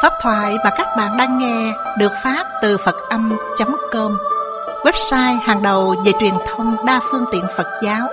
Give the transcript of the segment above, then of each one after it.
Pháp thoại mà các bạn đang nghe được phát từ Phật-âm.com, website hàng đầu về truyền thông đa phương tiện Phật giáo.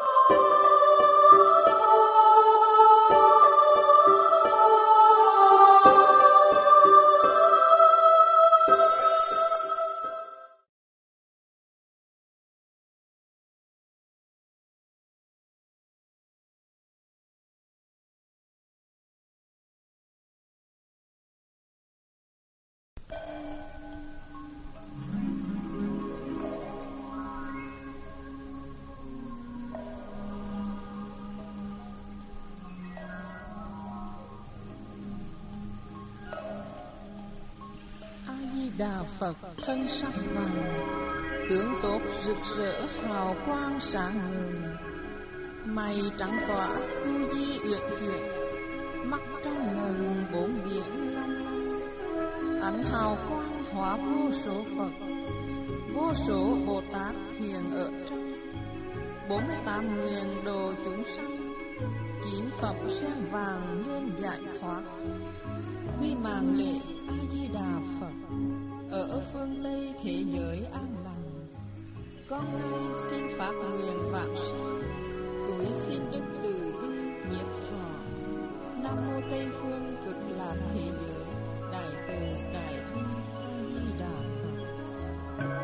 Đà Phật thân sắc vàng, tướng tốt rực rỡ hào quang sáng ngời. Mày trắng tỏa tu di uyển chuyển, mắt trong ngần bốn biển long lanh. Ánh hào quang hóa vô số Phật, vô số Bồ Tát hiện ở trong. 48 nguyện độ chúng sanh, 9 phẩm sen vàng nên giải thoát. Quy mạng lễ A Di Đà Phật, ở phương Tây thế giới an lành. Con nay xin phát nguyện vãng sanh, cúi xin đức từ bi nhiếp thọ. Nam mô Tây phương cực lạc thế giới, đại từ đại bi A Di Đà Phật.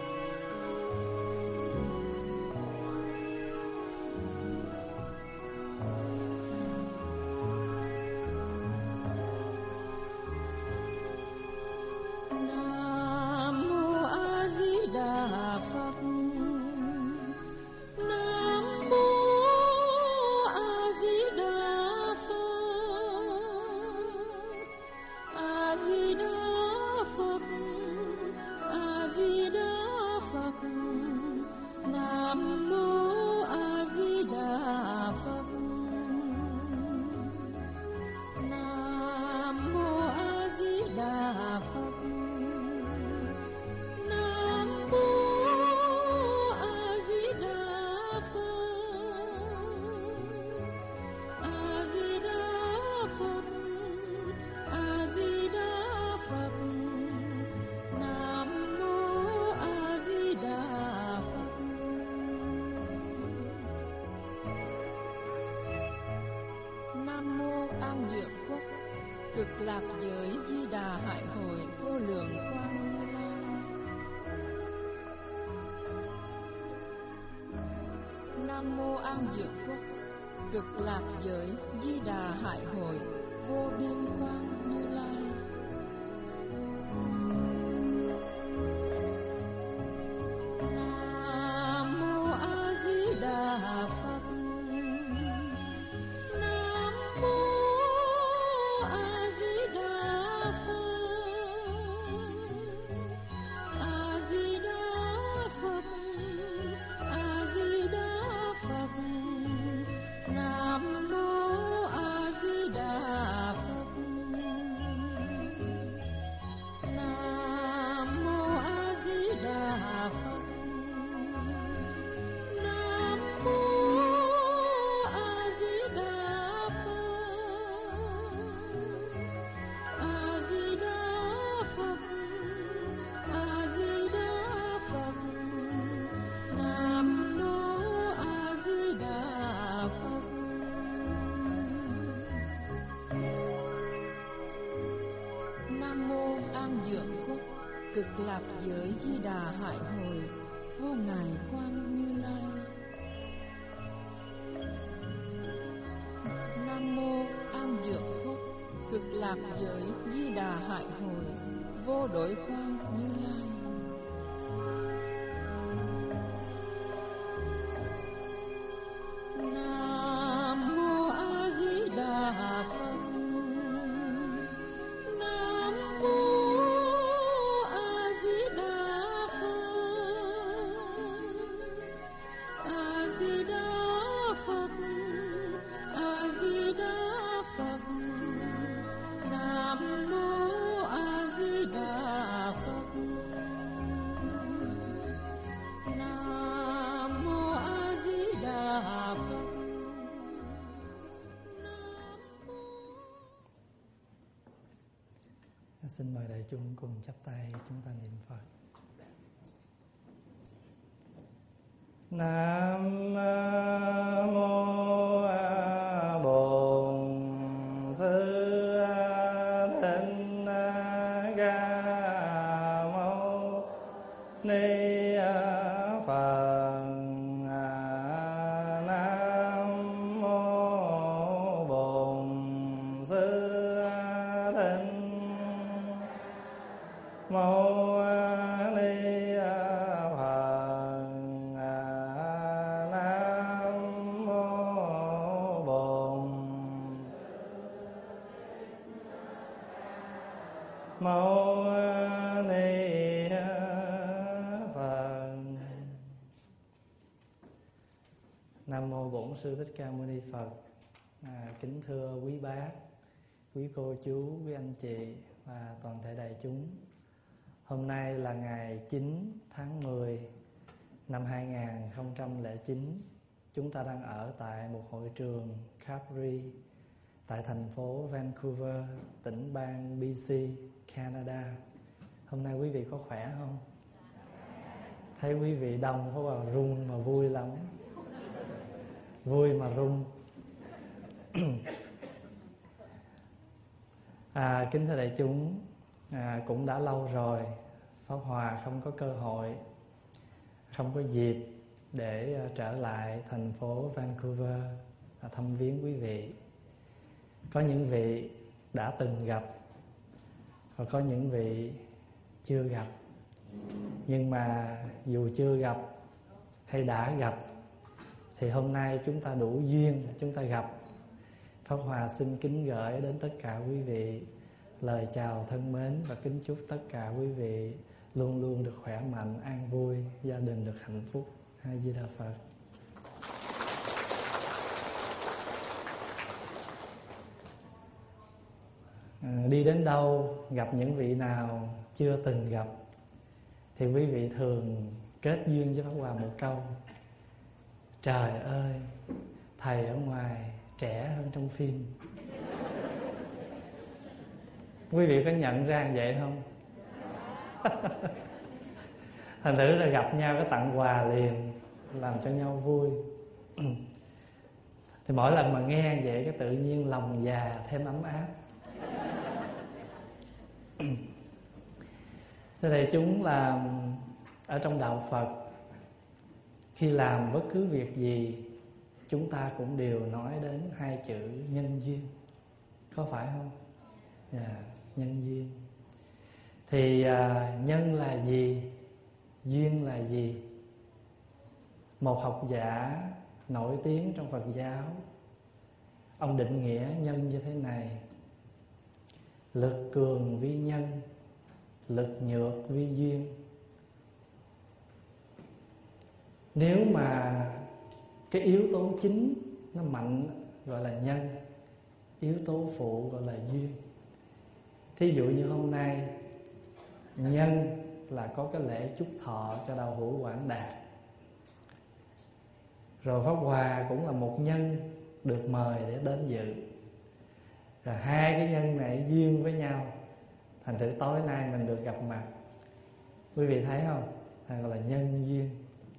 Cực lạc giới Di Đà Hải Hội vô lượng quang Như Lai. Nam mô An Dưỡng Quốc, cực lạc giới Di Đà Hải Hội vô biên quang Như Lai. Nam mô A Di Đà Phật. Cực lạc giới Di Đà Hải Hội vô ngài quang Như Lai. Nam mô An Dưỡng Quốc, cực lạc giới Di Đà Hải Hội vô đối quang Như Lai. Nam mô A Di Đà Phật. Nam mô A Di Đà Phật. Xin mời đại chúng cùng chắp tay chúng ta niệm Phật. Nam mô Bổn Sư Thích Ca Mâu Ni Phật. Nam mô Bổn Sư Thích Mâu Ni Phật. Nam mô Bổn Mâu Ni Phật. Nam mô Bổn Sư Thích Ca Mâu Ni Phật. Kính thưa quý bác, quý cô chú, quý anh chị và toàn thể đại chúng. Hôm nay là ngày 9 tháng 10 năm 2009. Chúng ta đang ở tại một hội trường Capri tại thành phố Vancouver, tỉnh bang BC, Canada. Hôm nay quý vị có khỏe không? Thấy quý vị đông có vào run mà vui lắm. Vui mà run. Kính thưa đại chúng, cũng đã lâu rồi Pháp Hòa không có cơ hội, không có dịp để trở lại thành phố Vancouver và thăm viếng quý vị. Có những vị đã từng gặp và có những vị chưa gặp. Nhưng mà dù chưa gặp hay đã gặp thì hôm nay chúng ta đủ duyên, chúng ta gặp. Pháp Hòa xin kính gửi đến tất cả quý vị lời chào thân mến và kính chúc tất cả quý vị luôn luôn được khỏe mạnh, an vui, gia đình được hạnh phúc. A Di Đà Phật. Đi đến đâu gặp những vị nào chưa từng gặp thì quý vị thường kết duyên với Pháp Hòa một câu: trời ơi, thầy ở ngoài trẻ hơn trong phim. Quý vị có nhận ra vậy không? Thành thử là gặp nhau có tặng quà liền, làm cho nhau vui. Thì mỗi lần mà nghe vậy cái tự nhiên lòng già thêm ấm áp. Thế này chúng là ở trong đạo Phật, khi làm bất cứ việc gì chúng ta cũng đều nói đến hai chữ nhân duyên. Có phải không? Nhân duyên. Thì nhân là gì? Duyên là gì? Một học giả nổi tiếng trong Phật giáo, ông định nghĩa nhân như thế này: lực cường vi nhân, lực nhược vi duyên. Nếu mà cái yếu tố chính nó mạnh gọi là nhân, yếu tố phụ gọi là duyên. Thí dụ như hôm nay nhân là có cái lễ chúc thọ cho Đạo Hữu Quảng Đạt, rồi Pháp Hòa cũng là một nhân được mời để đến dự. Rồi hai cái nhân này duyên với nhau, thành thử tối nay mình được gặp mặt. Quý vị thấy không? Gọi là nhân duyên.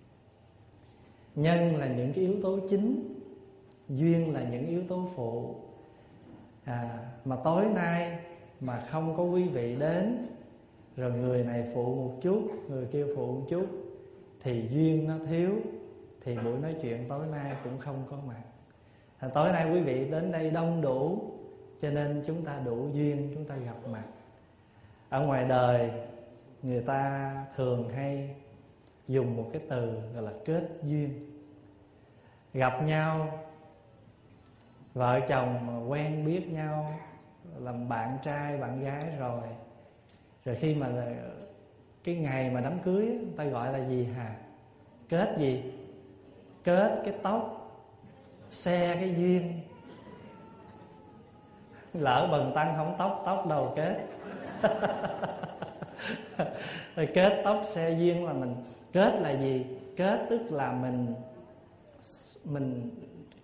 Nhân là những cái yếu tố chính, duyên là những yếu tố phụ. Mà tối nay mà không có quý vị đến, rồi người này phụ một chút, người kia phụ một chút, thì duyên nó thiếu, thì buổi nói chuyện tối nay cũng không có mặt. Tối nay quý vị đến đây đông đủ, cho nên chúng ta đủ duyên, chúng ta gặp mặt. Ở ngoài đời người ta thường hay dùng một cái từ gọi là kết duyên. Gặp nhau, vợ chồng mà quen biết nhau, làm bạn trai bạn gái rồi, rồi khi mà cái ngày mà đám cưới người ta gọi là gì hả? Kết gì? Kết cái tóc, xe cái duyên. Lỡ bần tăng không tóc, tóc đầu kết. Rồi kết tóc xe duyên là mình kết là gì? Kết tức là mình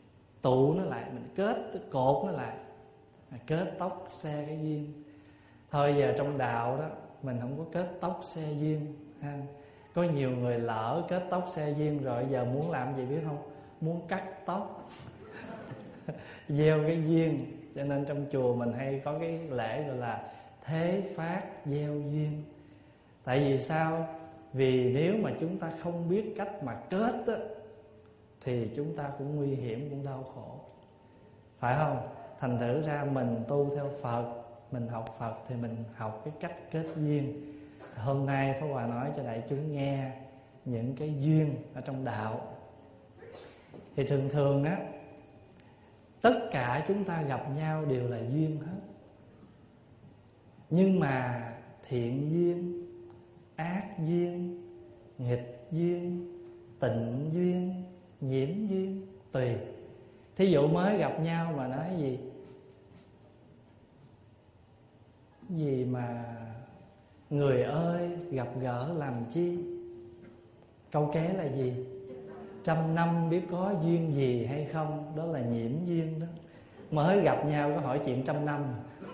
tụ nó lại, mình kết tức cột nó lại. Kết tóc xe cái duyên. Thôi giờ trong đạo đó mình không có kết tóc xe duyên ha. Có nhiều người lỡ kết tóc xe duyên rồi, giờ muốn làm gì biết không? Muốn cắt tóc gieo cái duyên. Cho nên trong chùa mình hay có cái lễ gọi là thế phát gieo duyên. Tại vì sao? Vì nếu mà chúng ta không biết cách mà kết á, thì chúng ta cũng nguy hiểm, cũng đau khổ, phải không? Thành thử ra mình tu theo Phật, mình học Phật thì mình học cái cách kết duyên. Hôm nay Pháp Hòa nói cho đại chúng nghe những cái duyên ở trong đạo. Thì thường thường á, tất cả chúng ta gặp nhau đều là duyên hết. Nhưng mà thiện duyên, ác duyên, nghịch duyên, tịnh duyên, nhiễm duyên, tùy. Thí dụ mới gặp nhau mà nói gì mà người ơi gặp gỡ làm chi. Câu kế là gì? Trăm năm biết có duyên gì hay không. Đó là nhiễm duyên đó. Mới gặp nhau có hỏi chuyện trăm năm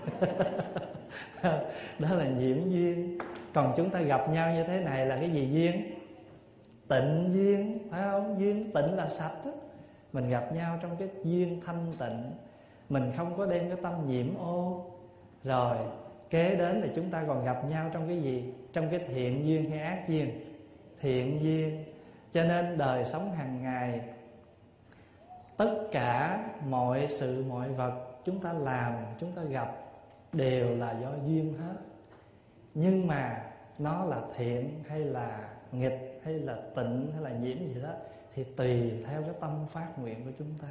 đó là nhiễm duyên. Còn chúng ta gặp nhau như thế này là cái gì duyên? Tịnh duyên, phải không? Duyên tịnh là sạch đó. Mình gặp nhau trong cái duyên thanh tịnh, mình không có đem cái tâm nhiễm ô. Rồi kế đến là chúng ta còn gặp nhau trong cái gì? Trong cái thiện duyên hay ác duyên? Thiện duyên. Cho nên đời sống hàng ngày, tất cả mọi sự mọi vật chúng ta làm, chúng ta gặp đều là do duyên hết. Nhưng mà nó là thiện hay là nghịch, hay là tịnh hay là nhiễm gì đó, thì tùy theo cái tâm phát nguyện của chúng ta.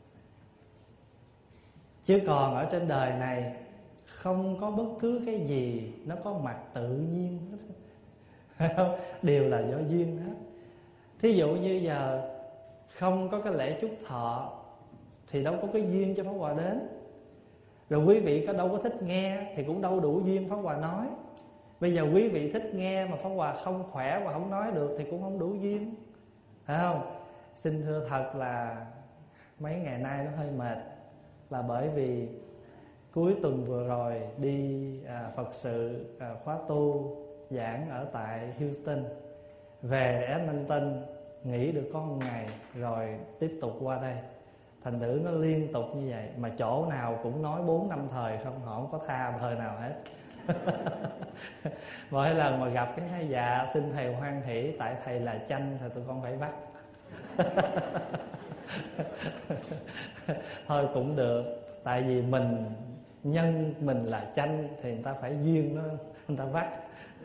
Chứ còn ở trên đời này không có bất cứ cái gì nó có mặt tự nhiên hết đều là do duyên hết. Thí dụ như giờ không có cái lễ chúc thọ thì đâu có cái duyên cho Pháp Hòa đến. Rồi quý vị có đâu có thích nghe thì cũng đâu đủ duyên Pháp Hòa nói. Bây giờ quý vị thích nghe mà Pháp Hòa không khỏe và không nói được thì cũng không đủ duyên, phải không? Xin thưa thật là mấy ngày nay nó hơi mệt, là bởi vì cuối tuần vừa rồi đi Phật sự khóa tu giảng ở tại Houston, về Edmonton nghỉ được có một ngày rồi tiếp tục qua đây. Thành thử nó liên tục như vậy. Mà chỗ nào cũng nói 4 năm thời không, họ không có tha thời nào hết mỗi lần mà gặp cái nói dạ xin thầy hoan hỷ, tại thầy là chanh thì tụi con phải vắt thôi cũng được, tại vì mình nhân mình là chanh thì người ta phải duyên nó, người ta vắt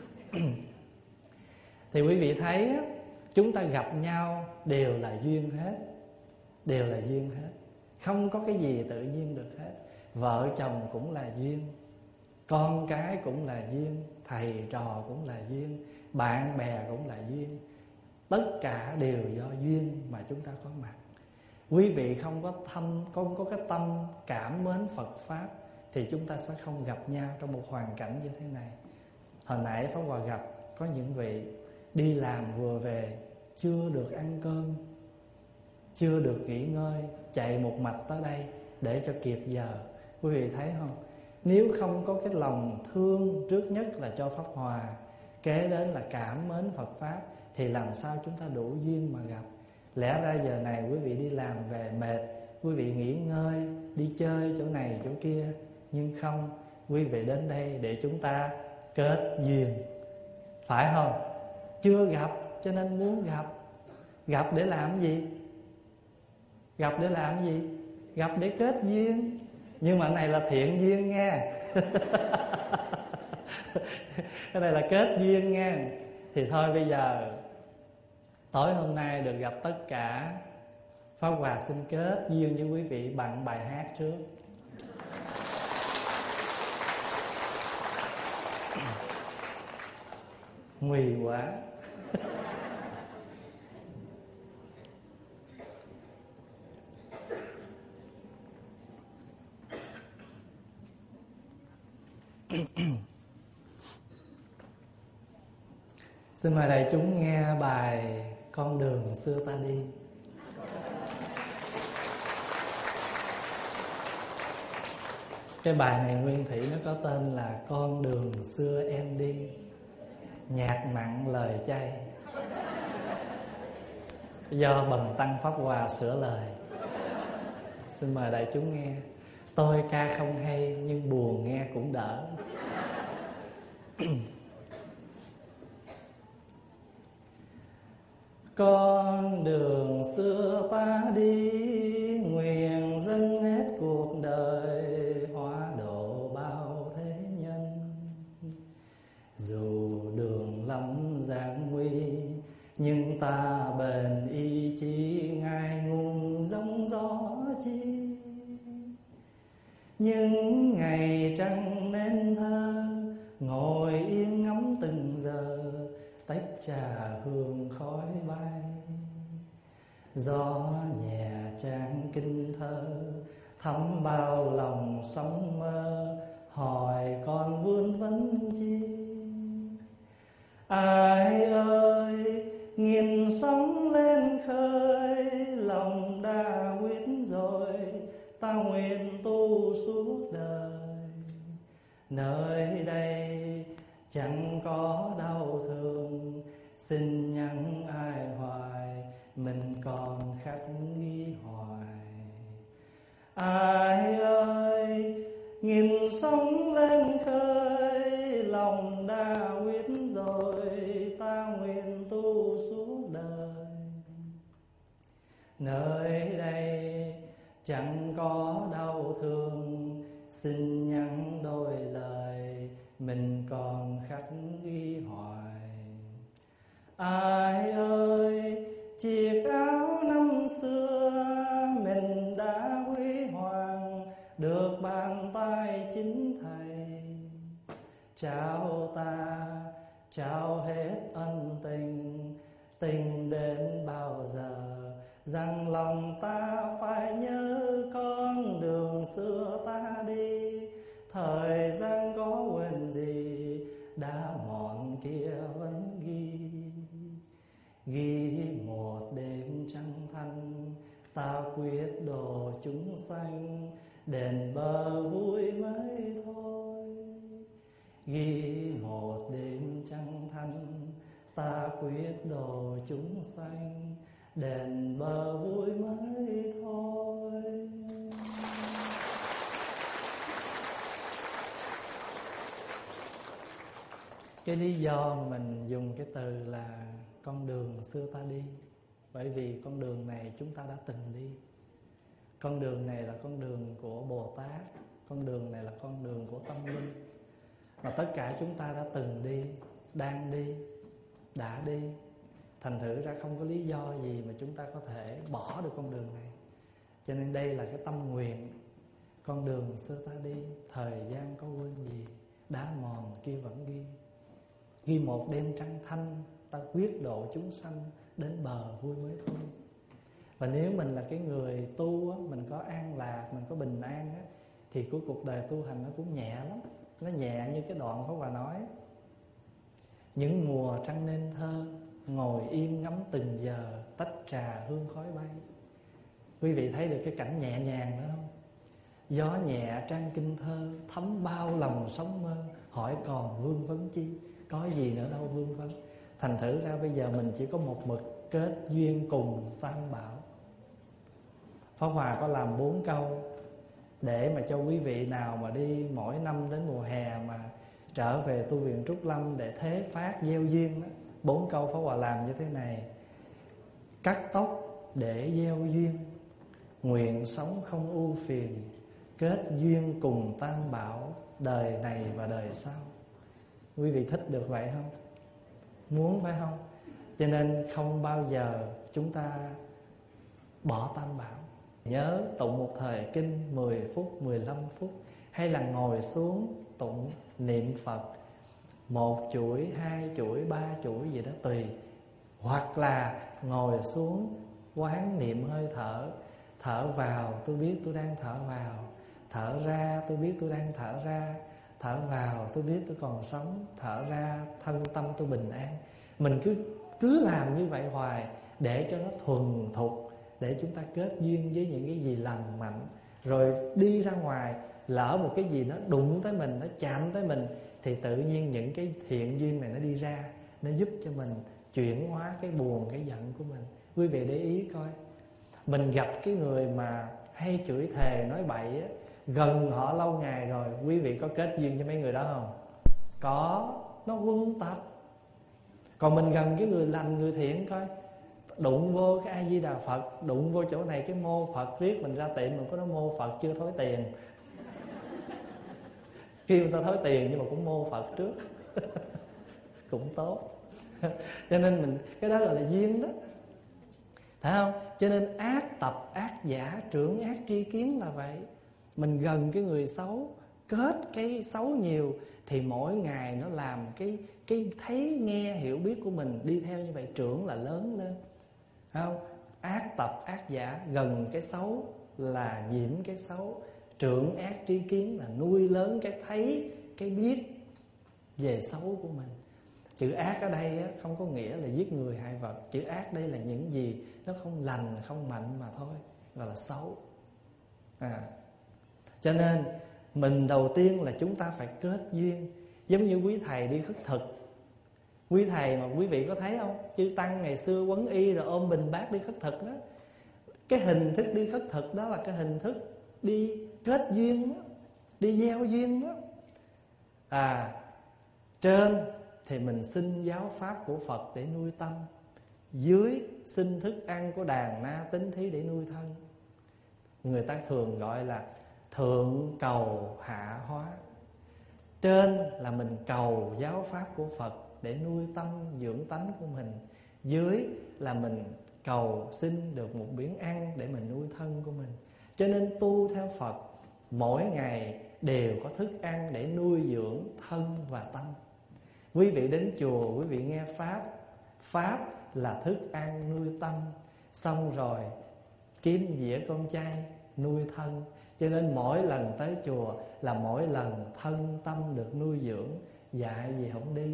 thì quý vị thấy chúng ta gặp nhau đều là duyên hết, đều là duyên hết, không có cái gì tự nhiên được hết. Vợ chồng cũng là duyên, con cái cũng là duyên, thầy trò cũng là duyên, bạn bè cũng là duyên. Tất cả đều do duyên mà chúng ta có mặt. Quý vị không có cái tâm cảm mến Phật Pháp thì chúng ta sẽ không gặp nhau trong một hoàn cảnh như thế này. Hồi nãy Pháp Hòa gặp có những vị đi làm vừa về, chưa được ăn cơm, chưa được nghỉ ngơi, chạy một mạch tới đây để cho kịp giờ. Quý vị thấy không? Nếu không có cái lòng thương trước nhất là cho Pháp Hòa, kế đến là cảm mến Phật Pháp, thì làm sao chúng ta đủ duyên mà gặp. Lẽ ra giờ này quý vị đi làm về mệt, quý vị nghỉ ngơi, đi chơi chỗ này chỗ kia. Nhưng không, quý vị đến đây để chúng ta kết duyên, phải không? Chưa gặp cho nên muốn gặp. Gặp để làm gì? Gặp để làm gì? Gặp để kết duyên. Nhưng mà này là thiện duyên nghe cái này là kết duyên nghe. Thì thôi bây giờ tối hôm nay được gặp tất cả, Pháp Hòa xin kết duyên với quý vị bằng bài hát trước. Nguy quá xin mời đại chúng nghe bài Con đường xưa ta đi. Cái bài này nguyên thủy nó có tên là Con đường xưa em đi, nhạc mặn lời chay, do Bần Tăng Pháp Hòa sửa lời. Xin mời đại chúng nghe. Tôi ca không hay nhưng buồn nghe cũng đỡ. Con đường xưa ta đi, nguyện dâng hết cuộc đời, hóa độ bao thế nhân. Dù đường lắm gian nguy, nhưng ta bền ý chí, ngài ngùng giông gió chi. Những ngày trăng nên thơ, ngồi yên ngắm từng giờ, tách trà hương khói bay. Gió nhẹ trang kinh thơ, thấm bao lòng sóng mơ, hỏi con vương vấn chi. Ai ơi, nghìn sóng lên khơi, lòng đã quyết rồi, ta nguyện tu suốt đời. Nơi đây chẳng có đau thương, xin nhắn ai hoài, mình còn khắc ghi hoài. Ai ơi, nghìn sóng lên khơi, lòng đã quyết rồi, ta nguyện tu suốt đời. Nơi đây chẳng có đau thương, xin nhắn đôi lời, mình còn khắc ghi hoài. Ai ơi, chiếc áo năm xưa, mình đã huy hoàng, được bàn tay chính thầy. Trao ta, trao hết ân tình, tình đến bao giờ, rằng lòng ta phải nhớ con đường xưa ta đi. Thời gian có quên gì, đã mòn kia vẫn ghi. Ghi một đêm trăng thanh, ta quyết độ chúng sanh, đền bờ vui mới thôi. Ghi một đêm trăng thanh, ta quyết độ chúng sanh, đền bờ vui mới thôi. Cái lý do mình dùng cái từ là con đường xưa ta đi, bởi vì con đường này chúng ta đã từng đi. Con đường này là con đường của Bồ Tát, con đường này là con đường của tâm linh, mà tất cả chúng ta đã từng đi, đang đi, đã đi. Thành thử ra không có lý do gì mà chúng ta có thể bỏ được con đường này. Cho nên đây là cái tâm nguyện. Con đường xưa ta đi, thời gian có quên gì, đá mòn kia vẫn ghi. Ghi một đêm trăng thanh, ta quyết độ chúng sanh, đến bờ vui mới thôi. Và nếu mình là cái người tu á, mình có an lạc, mình có bình an á, thì của cuộc đời tu hành nó cũng nhẹ lắm. Nó nhẹ như cái đoạn Pháp Hòa nói. Những mùa trăng nên thơ, ngồi yên ngắm từng giờ, tách trà hương khói bay. Quý vị thấy được cái cảnh nhẹ nhàng đó không? Gió nhẹ trang kinh thơ, thấm bao lòng sóng mơ, hỏi còn vương vấn chi. Có gì nữa đâu vương vấn. Thành thử ra bây giờ mình chỉ có một mực kết duyên cùng tam bảo. Pháp Hòa có làm 4 câu để mà cho quý vị nào mà đi mỗi năm đến mùa hè mà trở về tu viện Trúc Lâm để thế phát gieo duyên đó. 4 câu Pháp Hòa làm như thế này: cắt tóc để gieo duyên, nguyện sống không ưu phiền, kết duyên cùng tam bảo, đời này và đời sau. Quý vị thích được vậy không? Muốn phải không? Cho nên không bao giờ chúng ta bỏ tam bảo. Nhớ tụng một thời kinh 10 phút, 15 phút, hay là ngồi xuống tụng niệm Phật 1 chuỗi, 2 chuỗi, 3 chuỗi gì đó tùy. Hoặc là ngồi xuống quán niệm hơi thở. Thở vào tôi biết tôi đang thở vào, thở ra tôi biết tôi đang thở ra, thở vào tôi biết tôi còn sống, thở ra thân tâm tôi bình an. Mình cứ làm như vậy hoài để cho nó thuần thục, để chúng ta kết duyên với những cái gì lành mạnh. Rồi đi ra ngoài lỡ một cái gì nó đụng tới mình, nó chạm tới mình, thì tự nhiên những cái thiện duyên này nó đi ra, nó giúp cho mình chuyển hóa cái buồn, cái giận của mình. Quý vị để ý coi, mình gặp cái người mà hay chửi thề nói bậy á, gần họ lâu ngày rồi, quý vị có kết duyên cho mấy người đó không? Có, nó quân tập. Còn mình gần cái người lành, người thiện coi, đụng vô cái A Di Đà Phật, đụng vô chỗ này cái mô Phật, riết mình ra tiệm mình có nói mô Phật chưa thối tiền. Kêu người ta thối tiền nhưng mà cũng mô Phật trước. Cũng tốt. Cho nên mình, cái đó gọi là duyên đó, phải không? Cho nên ác tập ác giả, trưởng ác tri kiến là vậy. Mình gần cái người xấu, kết cái xấu nhiều, thì mỗi ngày nó làm cái thấy nghe hiểu biết của mình đi theo như vậy, trưởng là lớn lên, phải không? Ác tập ác giả, gần cái xấu là nhiễm cái xấu, trưởng ác tri kiến là nuôi lớn cái thấy, cái biết về xấu của mình. Chữ ác ở đây không có nghĩa là giết người hại vật. Chữ ác đây là những gì nó không lành, không mạnh mà thôi, gọi là xấu. Cho nên mình đầu tiên là chúng ta phải kết duyên. Giống như quý thầy đi khất thực, quý thầy mà quý vị có thấy không? Chư tăng ngày xưa quấn y rồi ôm bình bát đi khất thực đó. Cái hình thức đi khất thực đó là cái hình thức đi kết duyên đó, đi gieo duyên đó. Trên thì mình xin giáo pháp của Phật để nuôi tâm, dưới xin thức ăn của đàn na tín thí để nuôi thân. Người ta thường gọi là thượng cầu hạ hóa. Trên là mình cầu giáo pháp của Phật để nuôi tâm dưỡng tánh của mình, dưới là mình cầu xin được một miếng ăn để mình nuôi thân của mình. Cho nên tu theo Phật mỗi ngày đều có thức ăn để nuôi dưỡng thân và tâm. Quý vị đến chùa, quý vị nghe Pháp, Pháp là thức ăn nuôi tâm, xong rồi kiếm dĩa con chay nuôi thân. Cho nên mỗi lần tới chùa là mỗi lần thân tâm được nuôi dưỡng. Dạy gì không đi.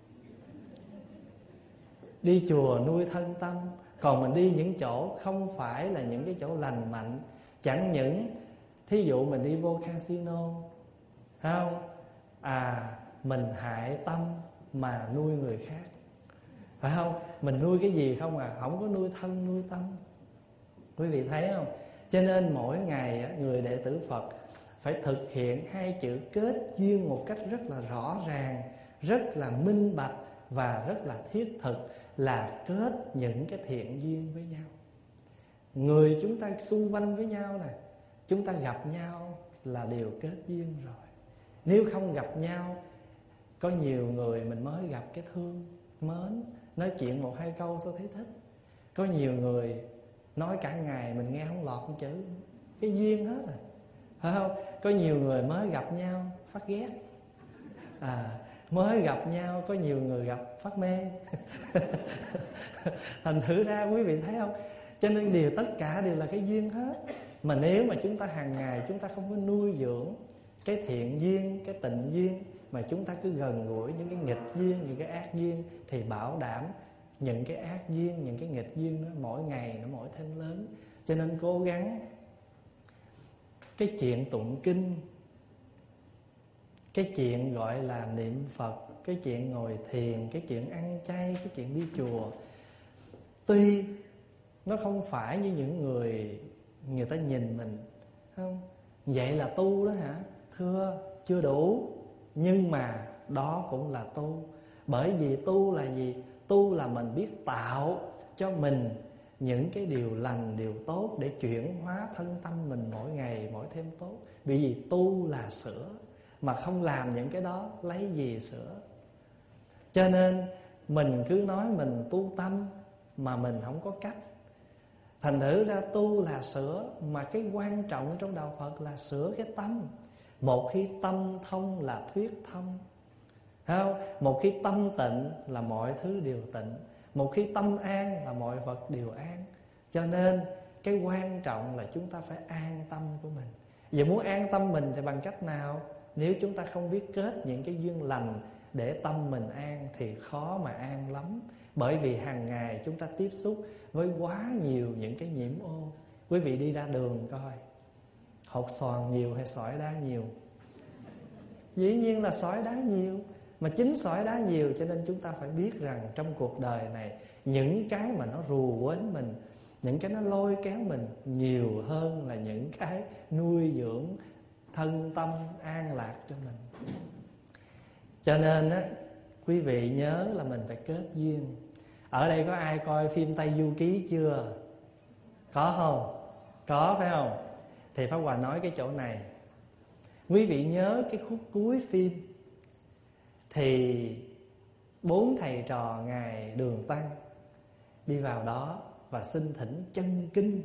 Đi chùa nuôi thân tâm. Còn mình đi những chỗ không phải là những cái chỗ lành mạnh, chẳng những thí dụ mình đi vô casino, không? Mình hại tâm mà nuôi người khác, phải không? Mình nuôi cái gì không không có nuôi thân nuôi tâm. Quý vị thấy không? Cho nên mỗi ngày người đệ tử Phật phải thực hiện hai chữ kết duyên một cách rất là rõ ràng, rất là minh bạch và rất là thiết thực, là kết những cái thiện duyên với nhau. Người chúng ta xung quanh với nhau nè, chúng ta gặp nhau là đều kết duyên rồi. Nếu không gặp nhau, có nhiều người mình mới gặp cái thương mến, nói chuyện một hai câu sao thấy thích. Có nhiều người nói cả ngày mình nghe không lọt một chữ, cái duyên hết rồi, phải không? Có nhiều người mới gặp nhau phát ghét, mới gặp nhau có nhiều người gặp phát mê. Thành thử ra quý vị thấy không? Cho nên tất cả đều là cái duyên hết. Mà nếu mà chúng ta hàng ngày chúng ta không có nuôi dưỡng cái thiện duyên, cái tịnh duyên, mà chúng ta cứ gần gũi những cái nghịch duyên, những cái ác duyên, thì bảo đảm những cái ác duyên, những cái nghịch duyên nó mỗi ngày nó mỗi thêm lớn. Cho nên cố gắng cái chuyện tụng kinh, cái chuyện gọi là niệm Phật, cái chuyện ngồi thiền, cái chuyện ăn chay, cái chuyện đi chùa, tuy nó không phải như những người ta nhìn mình, không? Vậy là tu đó hả? Thưa, chưa đủ. Nhưng mà đó cũng là tu. Bởi vì tu là gì? Tu là mình biết tạo cho mình những cái điều lành, điều tốt để chuyển hóa thân tâm mình mỗi ngày mỗi thêm tốt. Bởi vì tu là sửa, mà không làm những cái đó lấy gì sửa. Cho nên mình cứ nói mình tu tâm mà mình không có cách. Thành thử ra tu là sửa, mà cái quan trọng trong đạo Phật là sửa cái tâm. Một khi tâm thông là thuyết thông, không? Một khi tâm tịnh là mọi thứ đều tịnh. Một khi tâm an là mọi vật đều an. Cho nên cái quan trọng là chúng ta phải an tâm của mình. Vậy muốn an tâm mình thì bằng cách nào? Nếu chúng ta không biết kết những cái duyên lành để tâm mình an thì khó mà an lắm. Bởi vì hàng ngày chúng ta tiếp xúc với quá nhiều những cái nhiễm ô. Quý vị đi ra đường coi, Hột xoàn nhiều hay sỏi đá nhiều? Dĩ nhiên là sỏi đá nhiều. Mà chính sỏi đá nhiều cho nên chúng ta phải biết rằng trong cuộc đời này, những cái mà nó rù quến mình, những cái nó lôi kéo mình nhiều hơn là những cái nuôi dưỡng thân tâm an lạc cho mình. Cho nên á, quý vị nhớ là mình phải kết duyên. Ở đây có ai coi phim Tây Du Ký chưa? Có không? Có phải không? Thì Pháp Hòa nói cái chỗ này. Quý vị nhớ cái khúc cuối phim thì 4 thầy trò Ngài Đường Tăng đi vào đó và xin thỉnh chân kinh.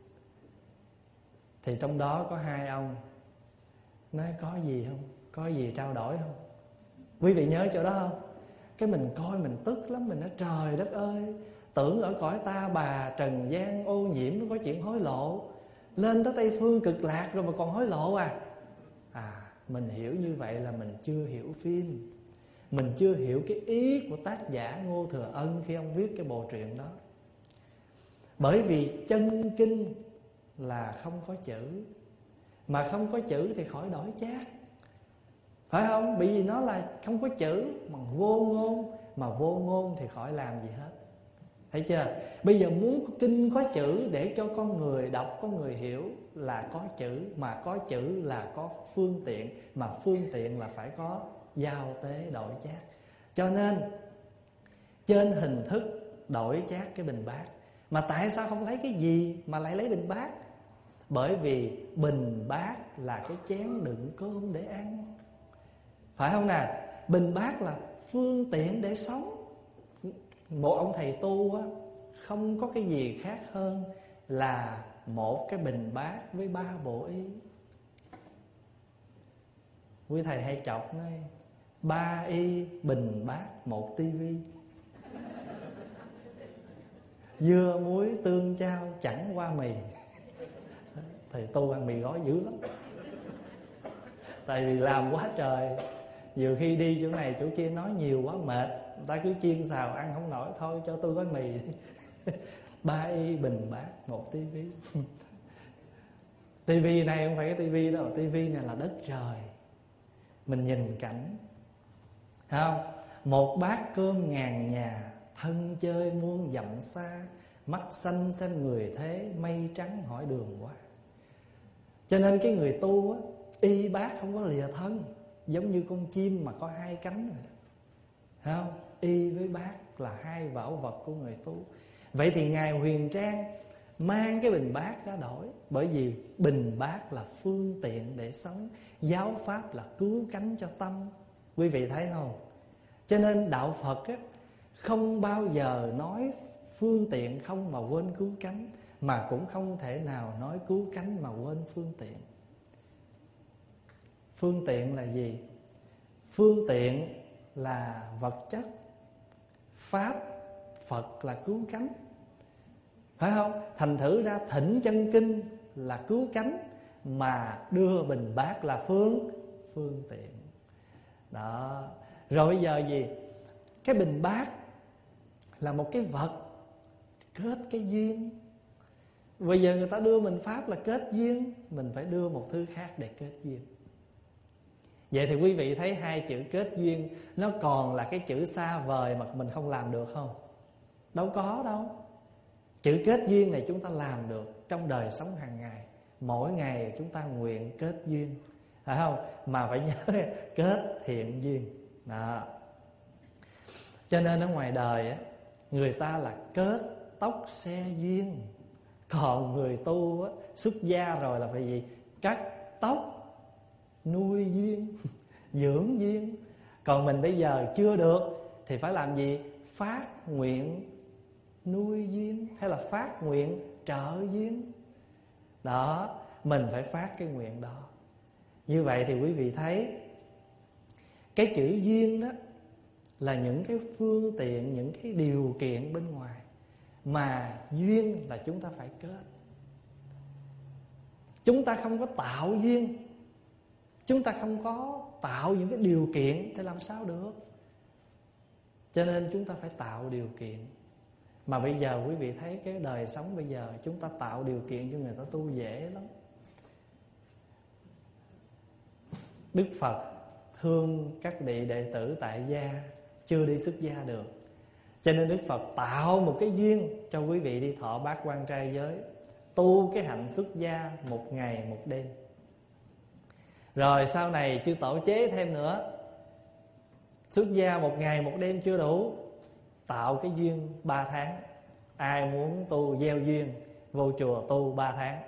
Thì trong đó có 2 ông nói có gì không? Có gì trao đổi không? Quý vị nhớ chỗ đó không? Cái mình coi mình tức lắm. Mình nói trời đất ơi, tưởng ở cõi ta bà trần gian ô nhiễm nó có chuyện hối lộ, lên tới Tây Phương Cực Lạc rồi mà còn hối lộ à? Mình hiểu như vậy là mình chưa hiểu phim. Mình chưa hiểu cái ý của tác giả Ngô Thừa Ân khi ông viết cái bộ truyện đó. Bởi vì chân kinh là không có chữ, mà không có chữ thì khỏi đổi chác, phải không? Bởi vì nó là không có chữ mà vô ngôn, mà vô ngôn thì khỏi làm gì hết. Thấy chưa? Bây giờ muốn kinh có chữ để cho con người đọc, có người hiểu là có chữ. Mà có chữ là có phương tiện, mà phương tiện là phải có giao tế đổi chác. Cho nên trên hình thức đổi chác cái bình bát. Mà tại sao không lấy cái gì mà lại lấy bình bát? Bởi vì bình bát là cái chén đựng cơm để ăn, phải không nào? Bình bát là phương tiện để sống. Một ông thầy tu á, không có cái gì khác hơn là một cái bình bát với 3 bộ y. Quý thầy hay chọc nói 3 y, bình bát, 1 tivi. Dưa muối tương chao chẳng qua mì. Thầy tu ăn mì gói dữ lắm. Tại vì làm quá trời, nhiều khi đi chỗ này chỗ kia nói nhiều quá mệt, người ta cứ chiên xào ăn không nổi, thôi cho tôi gói mì. 3 y, bình bát, 1 tivi. Tivi này không phải cái tivi đâu, tivi này là đất trời, mình nhìn cảnh, thấy không? Một bát cơm ngàn nhà, thân chơi muôn dặm xa, mắt xanh xem người thế, mây trắng hỏi đường qua. Cho nên cái người tu á, y bát không có lìa thân, giống như con chim mà có 2 cánh rồi đó, thấy không? Y với bát là 2 bảo vật của người tu. Vậy thì Ngài Huyền Trang mang cái bình bát ra đổi. Bởi vì bình bát là phương tiện để sống, giáo pháp là cứu cánh cho tâm. Quý vị thấy không? Cho nên đạo Phật á, không bao giờ nói phương tiện không mà quên cứu cánh, mà cũng không thể nào nói cứu cánh mà quên phương tiện. Phương tiện là gì? Phương tiện là vật chất, pháp, Phật là cứu cánh, phải không? Thành thử ra thỉnh chân kinh là cứu cánh, mà đưa bình bát là phương tiện. Đó. Rồi bây giờ gì? Cái bình bát là một cái vật kết cái duyên. Bây giờ người ta đưa mình pháp là kết duyên, mình phải đưa một thứ khác để kết duyên. Vậy thì quý vị thấy 2 chữ kết duyên nó còn là cái chữ xa vời mà mình không làm được không? Đâu có đâu. Chữ kết duyên này chúng ta làm được trong đời sống hàng ngày. Mỗi ngày chúng ta nguyện kết duyên, phải không? Mà phải nhớ kết thiện duyên. Đó. Cho nên ở ngoài đời á, người ta là kết tóc xe duyên. Còn người tu á, xuất gia rồi là phải gì? Cắt tóc nuôi duyên, dưỡng duyên. Còn mình bây giờ chưa được thì phải làm gì? Phát nguyện nuôi duyên, hay là phát nguyện trợ duyên. Đó, mình phải phát cái nguyện đó. Như vậy thì quý vị thấy cái chữ duyên đó là những cái phương tiện, những cái điều kiện bên ngoài, mà duyên là chúng ta phải kết. Chúng ta không có tạo duyên, chúng ta không có tạo những cái điều kiện thì làm sao được. Cho nên chúng ta phải tạo điều kiện. Mà bây giờ quý vị thấy cái đời sống bây giờ, chúng ta tạo điều kiện cho người ta tu dễ lắm. Đức Phật thương các vị đệ tử tại gia chưa đi xuất gia được, cho nên Đức Phật tạo một cái duyên cho quý vị đi thọ bát quan trai giới, tu cái hạnh xuất gia 1 ngày 1 đêm. Rồi sau này chư tổ chế thêm nữa, xuất gia 1 ngày 1 đêm chưa đủ, tạo cái duyên 3 tháng. Ai muốn tu gieo duyên vô chùa tu 3 tháng.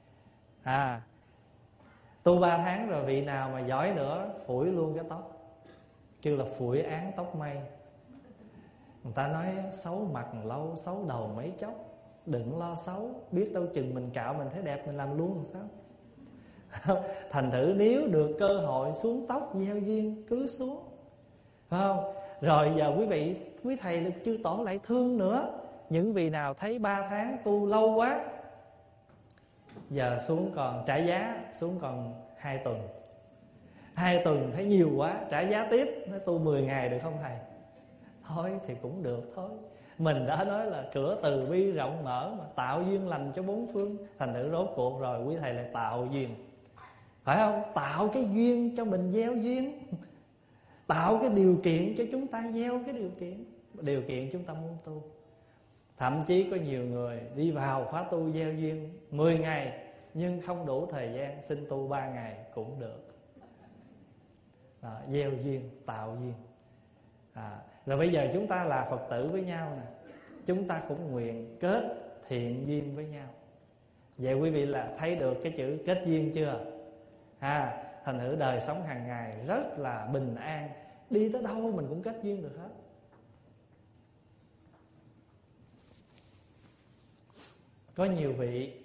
Tu 3 tháng rồi vị nào mà giỏi nữa phủi luôn cái tóc, kêu là phủi án tóc mây. Người ta nói xấu mặt lâu xấu đầu mấy chốc, đừng lo xấu, biết đâu chừng mình cạo mình thấy đẹp mình làm luôn làm sao. Thành thử nếu được cơ hội xuống tóc gieo duyên cứ xuống, phải không? Rồi giờ quý thầy chư tổ lại thương nữa. Những vị nào thấy 3 tháng tu lâu quá, giờ xuống còn trả giá, xuống còn 2 tuần. 2 tuần thấy nhiều quá, trả giá tiếp. Nói tu 10 ngày được không thầy? Thôi thì cũng được thôi. Mình đã nói là cửa từ bi rộng mở mà, tạo duyên lành cho 4 phương. Thành thử rốt cuộc rồi quý thầy lại tạo duyên, phải không? Tạo cái duyên cho mình gieo duyên, tạo cái điều kiện cho chúng ta gieo cái điều kiện chúng ta muốn tu. Thậm chí có nhiều người đi vào khóa tu gieo duyên 10 ngày nhưng không đủ thời gian, xin tu 3 ngày cũng được. Đó, gieo duyên, tạo duyên. Rồi bây giờ chúng ta là Phật tử với nhau nè, chúng ta cũng nguyện kết thiện duyên với nhau. Vậy quý vị là thấy được cái chữ kết duyên chưa? Thành thử đời sống hàng ngày rất là bình an, đi tới đâu mình cũng kết duyên được hết. Có nhiều vị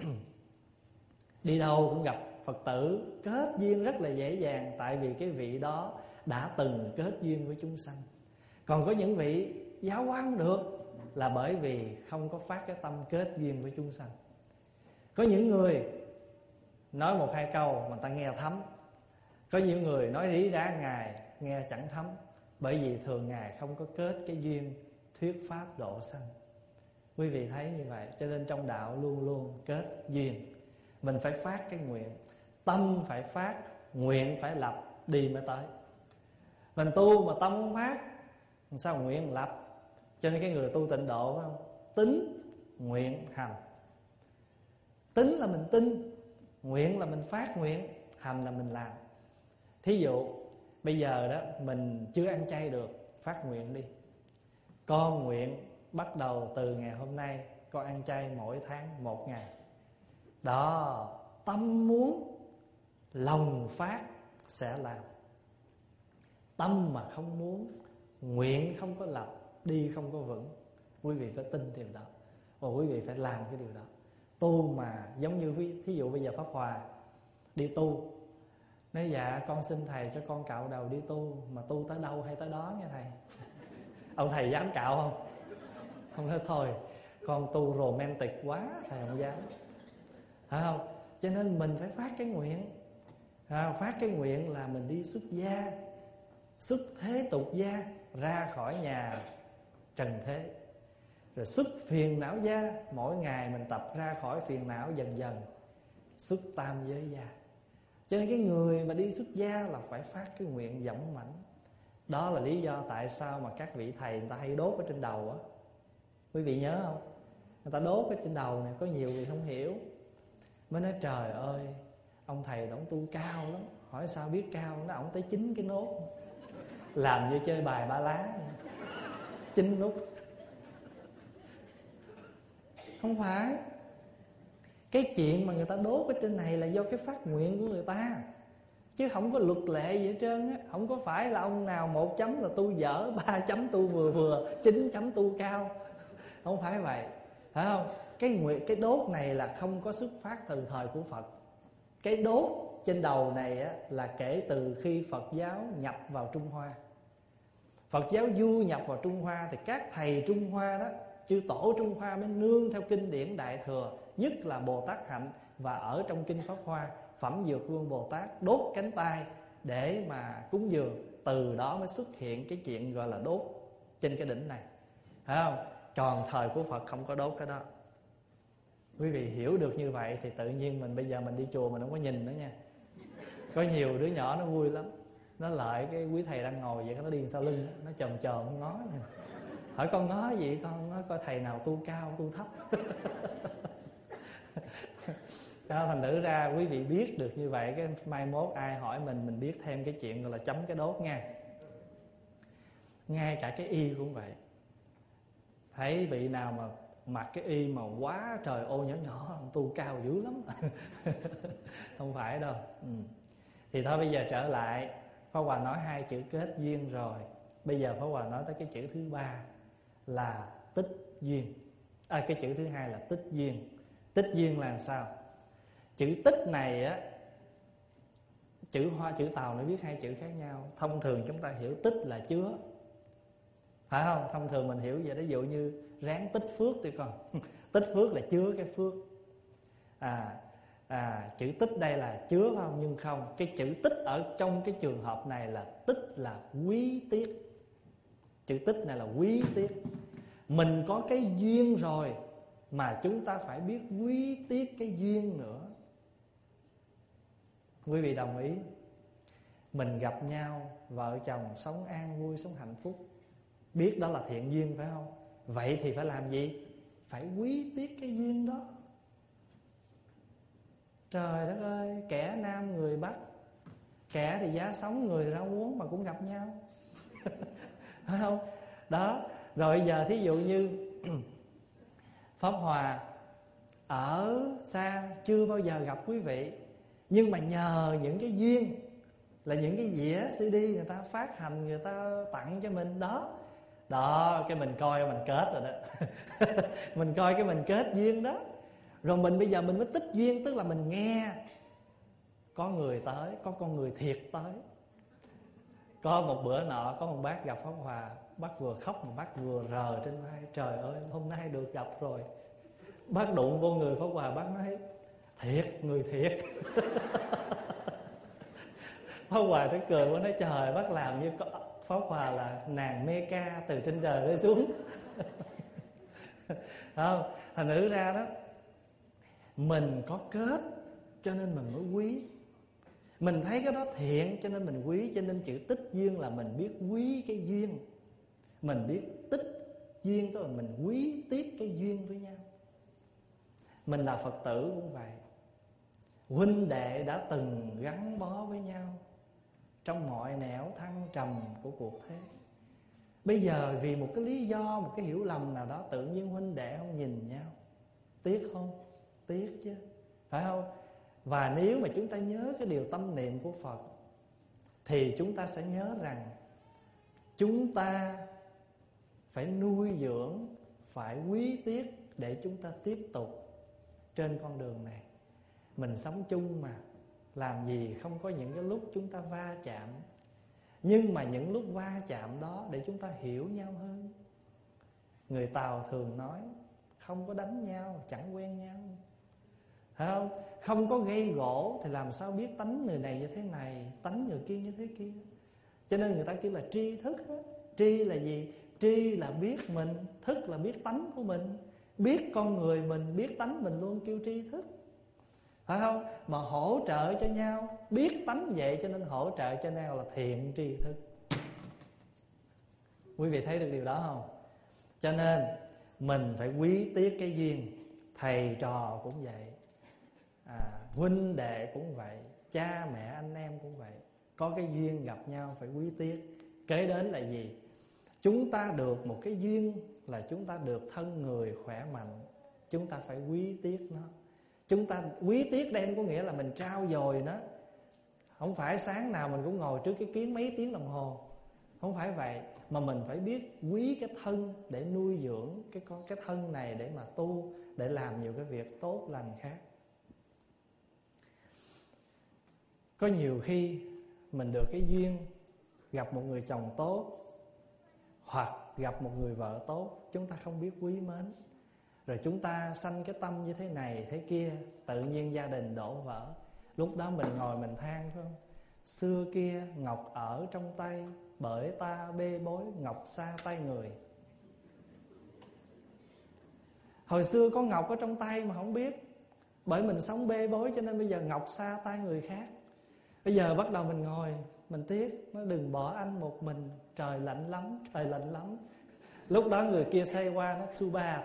đi đâu cũng gặp Phật tử kết duyên rất là dễ dàng, tại vì cái vị đó đã từng kết duyên với chúng sanh. Còn có những vị giáo hóa không được là bởi vì không có phát cái tâm kết duyên với chúng sanh. Có những người nói 1-2 câu mà ta nghe thấm, có những người nói rỉ rả Ngài nghe chẳng thấm, bởi vì thường Ngài không có kết cái duyên thuyết pháp độ sanh. Quý vị thấy như vậy, cho nên trong đạo luôn luôn kết duyên. Mình phải phát cái nguyện, tâm phải phát, nguyện phải lập, đi mới tới. Mình tu mà tâm không phát, sao nguyện lập? Cho nên cái người tu tịnh độ phải không? Tính, nguyện, hành. Tính là mình tin, nguyện là mình phát nguyện, hành là mình làm. Thí dụ bây giờ đó mình chưa ăn chay được, phát nguyện đi. Con nguyện bắt đầu từ ngày hôm nay con ăn chay mỗi tháng 1 ngày. Đó, tâm muốn, lòng phát sẽ làm. Tâm mà không muốn, nguyện không có lập, đi không có vững. Quý vị phải tin điều đó, và quý vị phải làm cái điều đó. Tu mà giống như thí dụ bây giờ Pháp Hòa đi tu, nói dạ con xin thầy cho con cạo đầu đi tu, mà tu tới đâu hay tới đó nha thầy. Ông thầy dám cạo không? Không nói thôi con tu romantic quá, thầy không dám, phải không? Cho nên mình phải phát cái nguyện. Phát cái nguyện là mình đi xuất gia, xuất thế tục gia, ra khỏi nhà trần thế. Rồi xuất phiền não gia, mỗi ngày mình tập ra khỏi phiền não dần dần, xuất tam giới gia. Cho nên cái người mà đi xuất gia là phải phát cái nguyện dũng mãnh. Đó là lý do tại sao mà các vị thầy người ta hay đốt ở trên đầu á. Quý vị nhớ không? Người ta đốt ở trên đầu này, có nhiều người không hiểu, mới nói trời ơi ông thầy đó ông tu cao lắm. Hỏi sao biết cao? Nó ổng tới 9 cái nốt, làm như chơi bài ba lá, 9 nút. Không phải. Cái chuyện mà người ta đốt ở trên này là do cái phát nguyện của người ta, chứ không có luật lệ gì hết trơn á. Không có phải là ông nào 1 chấm là tu dở, 3 chấm tu vừa vừa, 9 chấm tu cao. Không phải vậy, phải không? Cái đốt này là không có xuất phát từ thời của Phật. Cái đốt trên đầu này á, là kể từ khi Phật giáo nhập vào Trung Hoa. Phật giáo du nhập vào Trung Hoa thì các thầy Trung Hoa đó, chư tổ Trung Hoa mới nương theo kinh điển Đại Thừa, nhất là Bồ Tát Hạnh, và ở trong kinh Pháp Hoa, Phẩm Dược Vương Bồ Tát đốt cánh tay để mà cúng dường. Từ đó mới xuất hiện cái chuyện gọi là đốt trên cái đỉnh này, phải không? Còn thời của Phật không có đốt cái đó. Quý vị hiểu được như vậy thì tự nhiên mình bây giờ mình đi chùa mình không có nhìn nữa nha. Có nhiều đứa nhỏ nó vui lắm, nó lợi cái quý thầy đang ngồi vậy, nó đi sau lưng, nó chồm chồm ngó nhìn. Hỏi con ngó gì, con nói coi thầy nào tu cao tu thấp. Đó, thành thử ra quý vị biết được như vậy, cái mai mốt ai hỏi mình biết thêm cái chuyện gọi là chấm cái đốt nha. Ngay cả cái y cũng vậy. Thấy vị nào mà mặc cái y mà quá trời ô nhỏ nhỏ, tu cao dữ lắm. Không phải đâu. Thì thôi bây giờ trở lại, Pháp Hòa nói 2 chữ kết duyên rồi. Bây giờ Pháp Hòa nói tới cái chữ thứ 3 là tích duyên. Cái chữ thứ 2 là tích duyên. Tích duyên là sao? Chữ tích này á, chữ Hoa chữ Tàu nó viết 2 chữ khác nhau. Thông thường chúng ta hiểu tích là chứa, phải không? Thông thường mình hiểu vậy đó. Ví dụ như ráng tích phước đi con. Tích phước là chứa cái phước. Chữ tích đây là chứa phải không? Nhưng không, cái chữ tích ở trong cái trường hợp này là tích là quý tiết. Chữ tích này là quý tiết. Mình có cái duyên rồi mà chúng ta phải biết quý tiết cái duyên nữa. Quý vị đồng ý? Mình gặp nhau, vợ chồng sống an vui, sống hạnh phúc, biết đó là thiện duyên phải không? Vậy thì phải làm gì? Phải quý tiết cái duyên đó. Trời đất ơi, kẻ Nam người Bắc, kẻ thì giá sống, người rau muống mà cũng gặp nhau. Phải không? Đó. Rồi giờ thí dụ như Pháp Hòa ở xa chưa bao giờ gặp quý vị, nhưng mà nhờ những cái duyên là những cái dĩa CD người ta phát hành, người ta tặng cho mình đó. Đó, cái mình coi mình kết rồi đó. Mình coi cái mình kết duyên đó. Rồi mình bây giờ mình mới tích duyên, tức là mình nghe có người tới, có con người thiệt tới. Có một bữa nọ có một bác gặp Pháp Hòa, bác vừa khóc mà bác vừa rờ trên vai. Trời ơi, hôm nay được gặp rồi. Bác đụng vô người Pháp Hòa, bác nói thiệt, người thiệt. Pháp Hòa nó cười, bác nói trời, bác làm như Pháp Hòa là nàng mê ca từ trên trời rơi xuống. Không, thành thử ra đó, mình có kết cho nên mình mới quý. Mình thấy cái đó thiện cho nên mình quý. Cho nên chữ tích duyên là mình biết quý cái duyên. Mình biết tích duyên, tức là mình quý tiếc cái duyên với nhau. Mình là Phật tử cũng vậy. Huynh đệ đã từng gắn bó với nhau trong mọi nẻo thăng trầm của cuộc thế. Bây giờ vì một cái lý do, một cái hiểu lầm nào đó, tự nhiên huynh đệ không nhìn nhau. Tiếc không? Tiếc chứ, phải không? Và nếu mà chúng ta nhớ cái điều tâm niệm của Phật, thì chúng ta sẽ nhớ rằng chúng ta phải nuôi dưỡng, phải quý tiếc để chúng ta tiếp tục trên con đường này. Mình sống chung mà, làm gì không có những cái lúc chúng ta va chạm. Nhưng mà những lúc va chạm đó để chúng ta hiểu nhau hơn. Người Tàu thường nói không có đánh nhau chẳng quen nhau, phải không? Không có gây gỗ thì làm sao biết tánh người này như thế này, tánh người kia như thế kia. Cho nên người ta kêu là tri thức đó. Tri là gì? Tri là biết mình, thức là biết tánh của mình. Biết con người mình, biết tánh mình luôn kêu tri thức, phải không? Mà hỗ trợ cho nhau, biết tánh vậy cho nên hỗ trợ cho nhau là thiện tri thức. Quý vị thấy được điều đó không? Cho nên mình phải quý tiếc cái duyên. Thầy trò cũng vậy, huynh đệ cũng vậy, cha mẹ anh em cũng vậy. Có cái duyên gặp nhau phải quý tiếc. Kế đến là gì? Chúng ta được một cái duyên là chúng ta được thân người khỏe mạnh, chúng ta phải quý tiếc nó. Chúng ta quý tiếc đây không có nghĩa là mình trao dồi nó. Không phải sáng nào mình cũng ngồi trước cái kiến mấy tiếng đồng hồ, không phải vậy. Mà mình phải biết quý cái thân để nuôi dưỡng cái thân này để mà tu, để làm nhiều cái việc tốt lành khác. Có nhiều khi mình được cái duyên gặp một người chồng tốt, hoặc gặp một người vợ tốt, chúng ta không biết quý mến. Rồi chúng ta sanh cái tâm như thế này thế kia, tự nhiên gia đình đổ vỡ. Lúc đó mình ngồi mình than, phải không? Xưa kia ngọc ở trong tay, bởi ta bê bối ngọc xa tay người. Hồi xưa có ngọc ở trong tay mà không biết, bởi mình sống bê bối cho nên bây giờ ngọc xa tay người khác. Bây giờ bắt đầu mình ngồi, mình tiếc, nó đừng bỏ anh một mình, trời lạnh lắm, trời lạnh lắm. Lúc đó người kia say qua, nó too bad.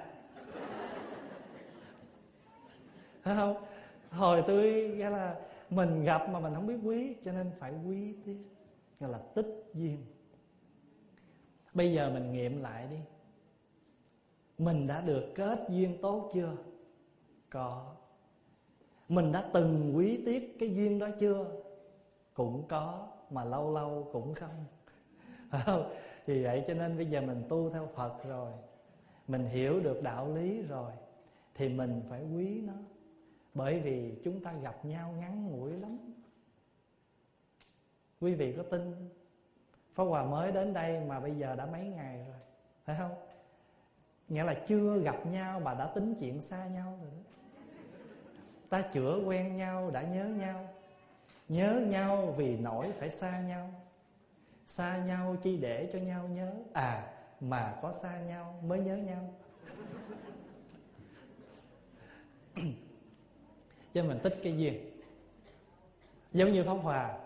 Thấy không? Hồi tôi gọi là mình gặp mà mình không biết quý, cho nên phải quý tiếc, gọi là tích duyên. Bây giờ mình nghiệm lại đi, mình đã được kết duyên tốt chưa? Có. Mình đã từng quý tiếc cái duyên đó chưa? Cũng có, mà lâu lâu cũng không. Vì vậy cho nên bây giờ mình tu theo Phật rồi, mình hiểu được đạo lý rồi, thì mình phải quý nó. Bởi vì chúng ta gặp nhau ngắn ngủi lắm. Quý vị có tin? Pháp Hòa mới đến đây mà bây giờ đã mấy ngày rồi, phải không? Nghĩa là chưa gặp nhau mà đã tính chuyện xa nhau rồi đó. Ta chữa quen nhau đã nhớ nhau. Nhớ nhau vì nỗi phải xa nhau. Xa nhau chi để cho nhau nhớ. À, mà có xa nhau mới nhớ nhau. Cho mình tích cái duyên. Giống như Pháp Hòa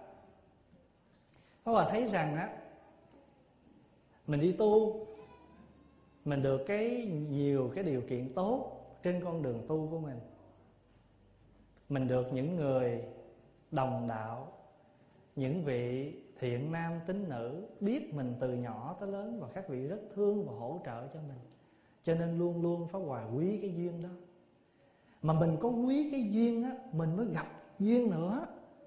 thấy rằng á, mình đi tu, mình được nhiều cái điều kiện tốt trên con đường tu của mình. Mình được những người đồng đạo, những vị thiện nam tín nữ biết mình từ nhỏ tới lớn, và các vị rất thương và hỗ trợ cho mình. Cho nên luôn luôn Pháp Hòa quý cái duyên đó. Mà mình có quý cái duyên á, mình mới gặp duyên nữa.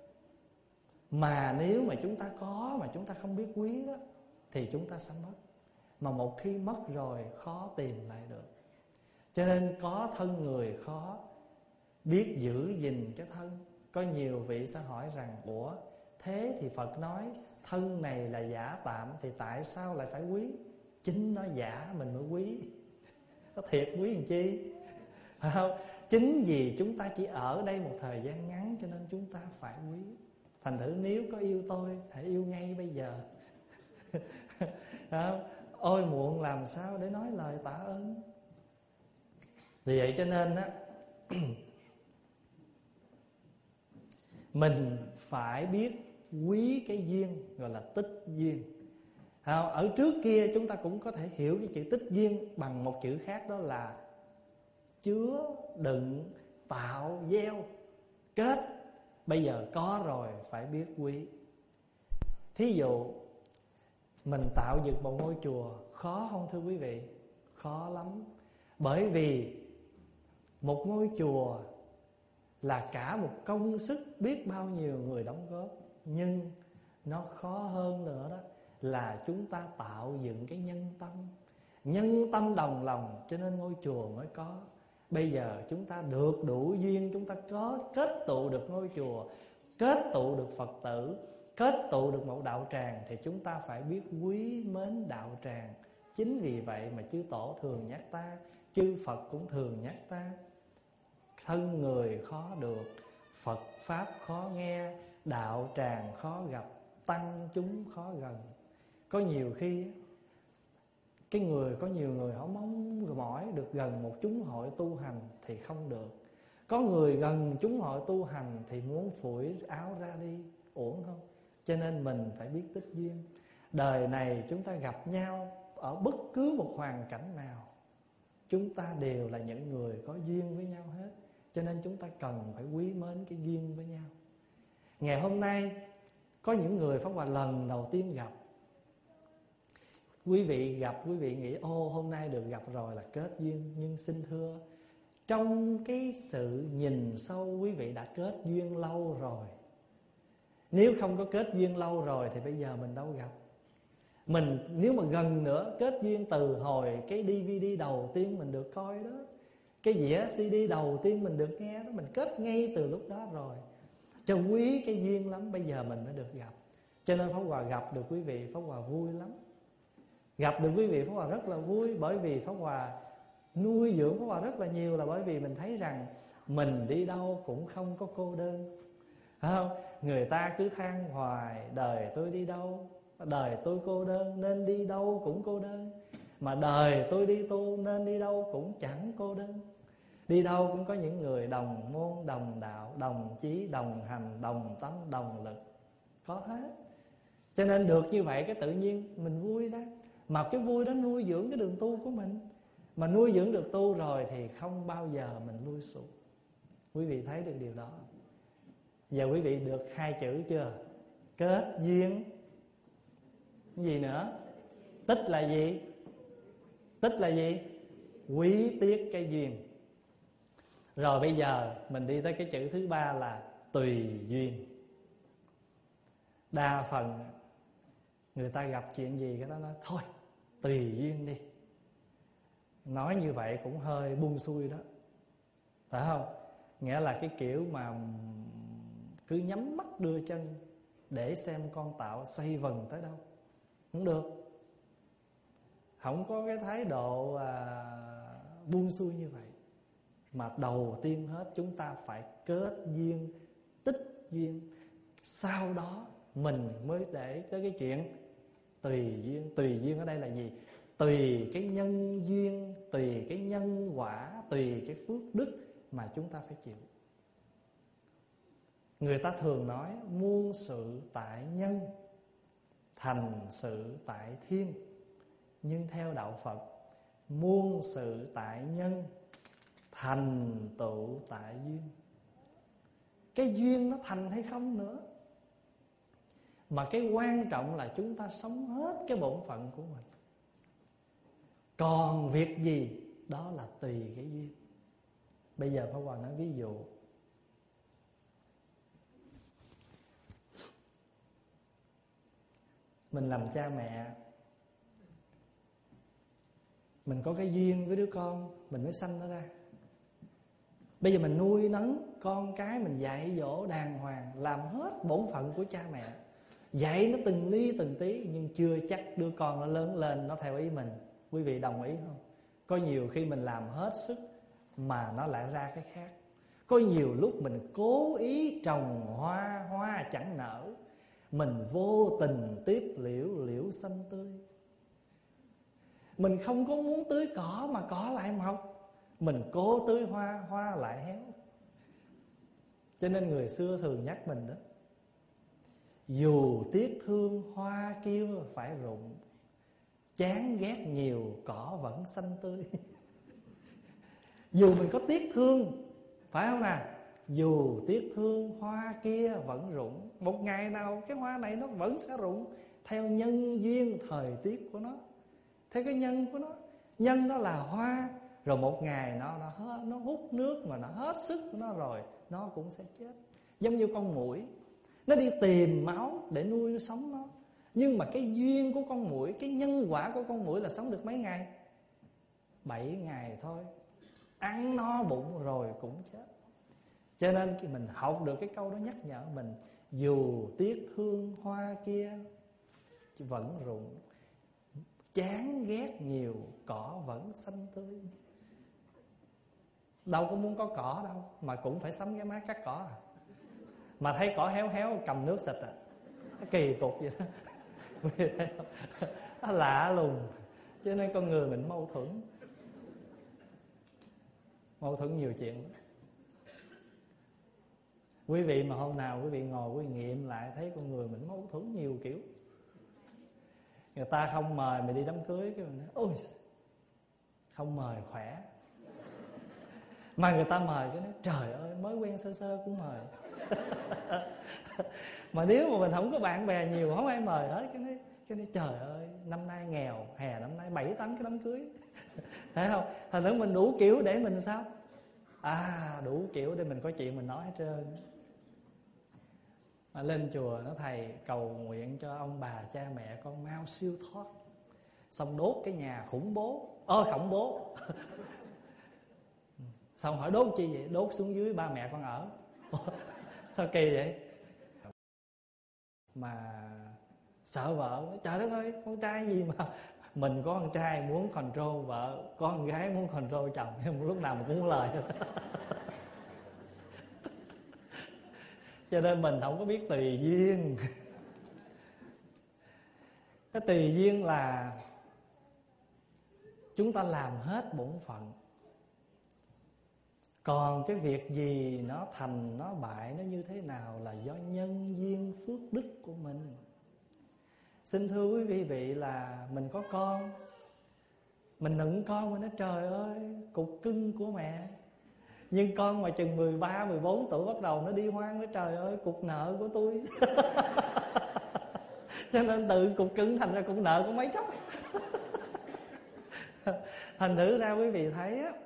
Mà nếu mà chúng ta có mà chúng ta không biết quý đó, thì chúng ta sẽ mất. Mà một khi mất rồi khó tìm lại được. Cho nên có thân người khó, biết giữ gìn cái thân. Có nhiều vị sẽ hỏi rằng, ủa thế thì Phật nói thân này là giả tạm, thì tại sao lại phải quý? Chính nó giả mình mới quý. Có thiệt quý làm chi? Phải không? Chính vì chúng ta chỉ ở đây một thời gian ngắn, cho nên chúng ta phải quý. Thành thử nếu có yêu tôi, hãy yêu ngay bây giờ. Ôi muộn làm sao để nói lời tạ ơn. Vì vậy cho nên á, mình phải biết quý cái duyên, gọi là tích duyên. Ở trước kia chúng ta cũng có thể hiểu cái chữ tích duyên bằng một chữ khác, đó là chứa đựng, tạo, gieo, kết. Bây giờ có rồi phải biết quý. Thí dụ mình tạo dựng một ngôi chùa khó không thưa quý vị? Khó lắm. Bởi vì một ngôi chùa là cả một công sức biết bao nhiêu người đóng góp. Nhưng nó khó hơn nữa đó là chúng ta tạo dựng cái nhân tâm. Nhân tâm đồng lòng cho nên ngôi chùa mới có. Bây giờ chúng ta được đủ duyên, chúng ta có kết tụ được ngôi chùa, kết tụ được Phật tử, kết tụ được một đạo tràng, thì chúng ta phải biết quý mến đạo tràng. Chính vì vậy mà chư tổ thường nhắc ta, chư Phật cũng thường nhắc ta. Thân người khó được, Phật Pháp khó nghe, đạo tràng khó gặp, tăng chúng khó gần. Có nhiều khi có nhiều người họ mong mỏi được gần một chúng hội tu hành thì không được. Có người gần chúng hội tu hành thì muốn phủi áo ra đi, uổng không? Cho nên mình phải biết tích duyên. Đời này chúng ta gặp nhau ở bất cứ một hoàn cảnh nào, chúng ta đều là những người có duyên với nhau hết. Cho nên chúng ta cần phải quý mến cái duyên với nhau. Ngày hôm nay có những người Pháp Hòa lần đầu tiên gặp. Quý vị gặp, quý vị nghĩ ô hôm nay được gặp rồi là kết duyên. Nhưng xin thưa, trong cái sự nhìn sâu quý vị đã kết duyên lâu rồi. Nếu không có kết duyên lâu rồi thì bây giờ mình đâu gặp. Mình nếu mà gần nữa kết duyên từ hồi cái DVD đầu tiên mình được coi đó, cái dĩa CD đầu tiên mình được nghe đó, mình kết ngay từ lúc đó rồi. Cho quý cái duyên lắm, bây giờ mình mới được gặp. Cho nên Pháp Hòa gặp được quý vị, Pháp Hòa vui lắm. Gặp được quý vị Pháp Hòa rất là vui. Bởi vì Pháp Hòa nuôi dưỡng Pháp Hòa rất là nhiều, là bởi vì mình thấy rằng mình đi đâu cũng không có cô đơn. Phải không? Người ta cứ than hoài đời tôi đi đâu, đời tôi cô đơn nên đi đâu cũng cô đơn. Mà đời tôi đi tu nên đi đâu cũng chẳng cô đơn. Đi đâu cũng có những người đồng môn, đồng đạo, đồng chí, đồng hành, đồng tánh, đồng lực. có hết. Cho nên được như vậy cái tự nhiên mình vui đó. Mà cái vui đó nuôi dưỡng cái đường tu của mình. Mà nuôi dưỡng được tu rồi thì không bao giờ mình lui xuống. Quý vị thấy được điều đó. Giờ quý vị được 2 chữ chưa? Kết duyên. Cái gì nữa? Tích là gì? Tích là gì? Quý tiếc cái duyên. Rồi bây giờ mình đi tới cái chữ thứ 3 là tùy duyên. Đa phần người ta gặp chuyện gì cái đó nói thôi tùy duyên đi. Nói như vậy cũng hơi buông xuôi đó, phải không? Nghĩa là cái kiểu mà cứ nhắm mắt đưa chân để xem con tạo xoay vần tới đâu. Không được. Không có cái thái độ buông xuôi như vậy. Mà đầu tiên hết chúng ta phải kết duyên, tích duyên. Sau đó mình mới để tới cái chuyện tùy duyên. Tùy duyên ở đây là gì? Tùy cái nhân duyên, tùy cái nhân quả, tùy cái phước đức mà chúng ta phải chịu. Người ta thường nói muôn sự tại nhân, thành sự tại thiên. Nhưng theo đạo Phật, muôn sự tại nhân, thành tựu tại duyên. Cái duyên nó thành hay không nữa, mà cái quan trọng là chúng ta sống hết cái bổn phận của mình. Còn việc gì đó là tùy cái duyên. Bây giờ Pháp Hòa nói ví dụ. Mình làm cha mẹ, mình có cái duyên với đứa con, mình mới sanh nó ra. Bây giờ mình nuôi nấng con cái, mình dạy dỗ đàng hoàng, làm hết bổn phận của cha mẹ, dạy nó từng ly từng tí. Nhưng chưa chắc đứa con nó lớn lên nó theo ý mình. Quý vị đồng ý không? Có nhiều khi mình làm hết sức mà nó lại ra cái khác. Có nhiều lúc mình cố ý trồng hoa, hoa chẳng nở, mình vô tình tiếp liễu, liễu xanh tươi. Mình không có muốn tưới cỏ mà cỏ lại mọc, mình cố tưới hoa, hoa lại héo. Cho nên người xưa thường nhắc mình đó: dù tiếc thương hoa kia phải rụng, chán ghét nhiều cỏ vẫn xanh tươi. Dù mình có tiếc thương, phải không nào? Dù tiếc thương hoa kia vẫn rụng, một ngày nào cái hoa này nó vẫn sẽ rụng, theo nhân duyên thời tiết của nó, theo cái nhân của nó. Nhân nó là hoa, rồi một ngày nó hút nước mà nó hết sức của nó rồi, nó cũng sẽ chết. Giống như con muỗi, nó đi tìm máu để nuôi sống nó. Nhưng mà cái duyên của con muỗi, cái nhân quả của con muỗi là sống được mấy ngày? 7 ngày thôi. Ăn no bụng rồi cũng chết. Cho nên khi mình học được cái câu đó nhắc nhở mình: dù tiếc thương hoa kia vẫn rụng, chán ghét nhiều cỏ vẫn xanh tươi. Đâu có muốn có cỏ đâu, mà cũng phải sắm cái máy cắt cỏ à. Mà thấy cỏ héo héo cầm nước xịt à, nó kỳ cục vậy đó. Nó lạ lùng. Cho nên con người mình mâu thuẫn. Mâu thuẫn nhiều chuyện lắm. Quý vị mà hôm nào quý vị ngồi quý vị nghiệm lại, thấy con người mình mâu thuẫn nhiều kiểu. Người ta không mời mày đi đám cưới, cái mình nói ôi không mời khỏe. Mà người ta mời cái nói trời ơi mới quen sơ sơ cũng mời. Mà nếu mà mình không có bạn bè nhiều, không ai mời hết, cái nói trời ơi năm nay nghèo, hè năm nay 7 tấn cái đám cưới. Thấy không? Thành thử mình đủ kiểu để mình sao? Đủ kiểu để mình có chuyện mình nói hết trơn. Lên chùa nó thầy cầu nguyện cho ông bà cha mẹ con mau siêu thoát. Xong đốt cái nhà khủng bố, khổng bố. Xong hỏi đốt chi vậy? Đốt xuống dưới ba mẹ con ở. Sao kỳ vậy? Mà sợ vợ, trời đất ơi con trai gì mà mình có con trai muốn control vợ, có con gái muốn control chồng, lúc nào mà cũng có lời. Cho nên mình không có biết tùy duyên. Cái tùy duyên là chúng ta làm hết bổn phận, Còn cái việc gì nó thành nó bại nó như thế nào là do nhân duyên phước đức của mình. Xin thưa quý vị là mình có con, mình nựng con mình nói trời ơi cục cưng của mẹ. Nhưng con mà chừng 13, 14 tuổi bắt đầu nó đi hoang, nói trời ơi cục nợ của tôi. Cho nên từ cục cưng thành ra cục nợ của mấy chốc. Thành thử ra quý vị thấy á,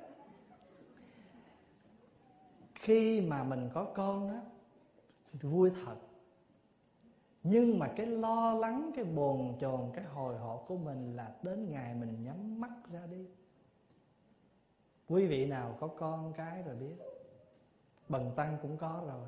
khi mà mình có con á, vui thật. Nhưng mà cái lo lắng, cái bồn chồn, cái hồi hộp của mình là đến ngày mình nhắm mắt ra đi. Quý vị nào có con cái rồi biết. Bần tăng cũng có rồi.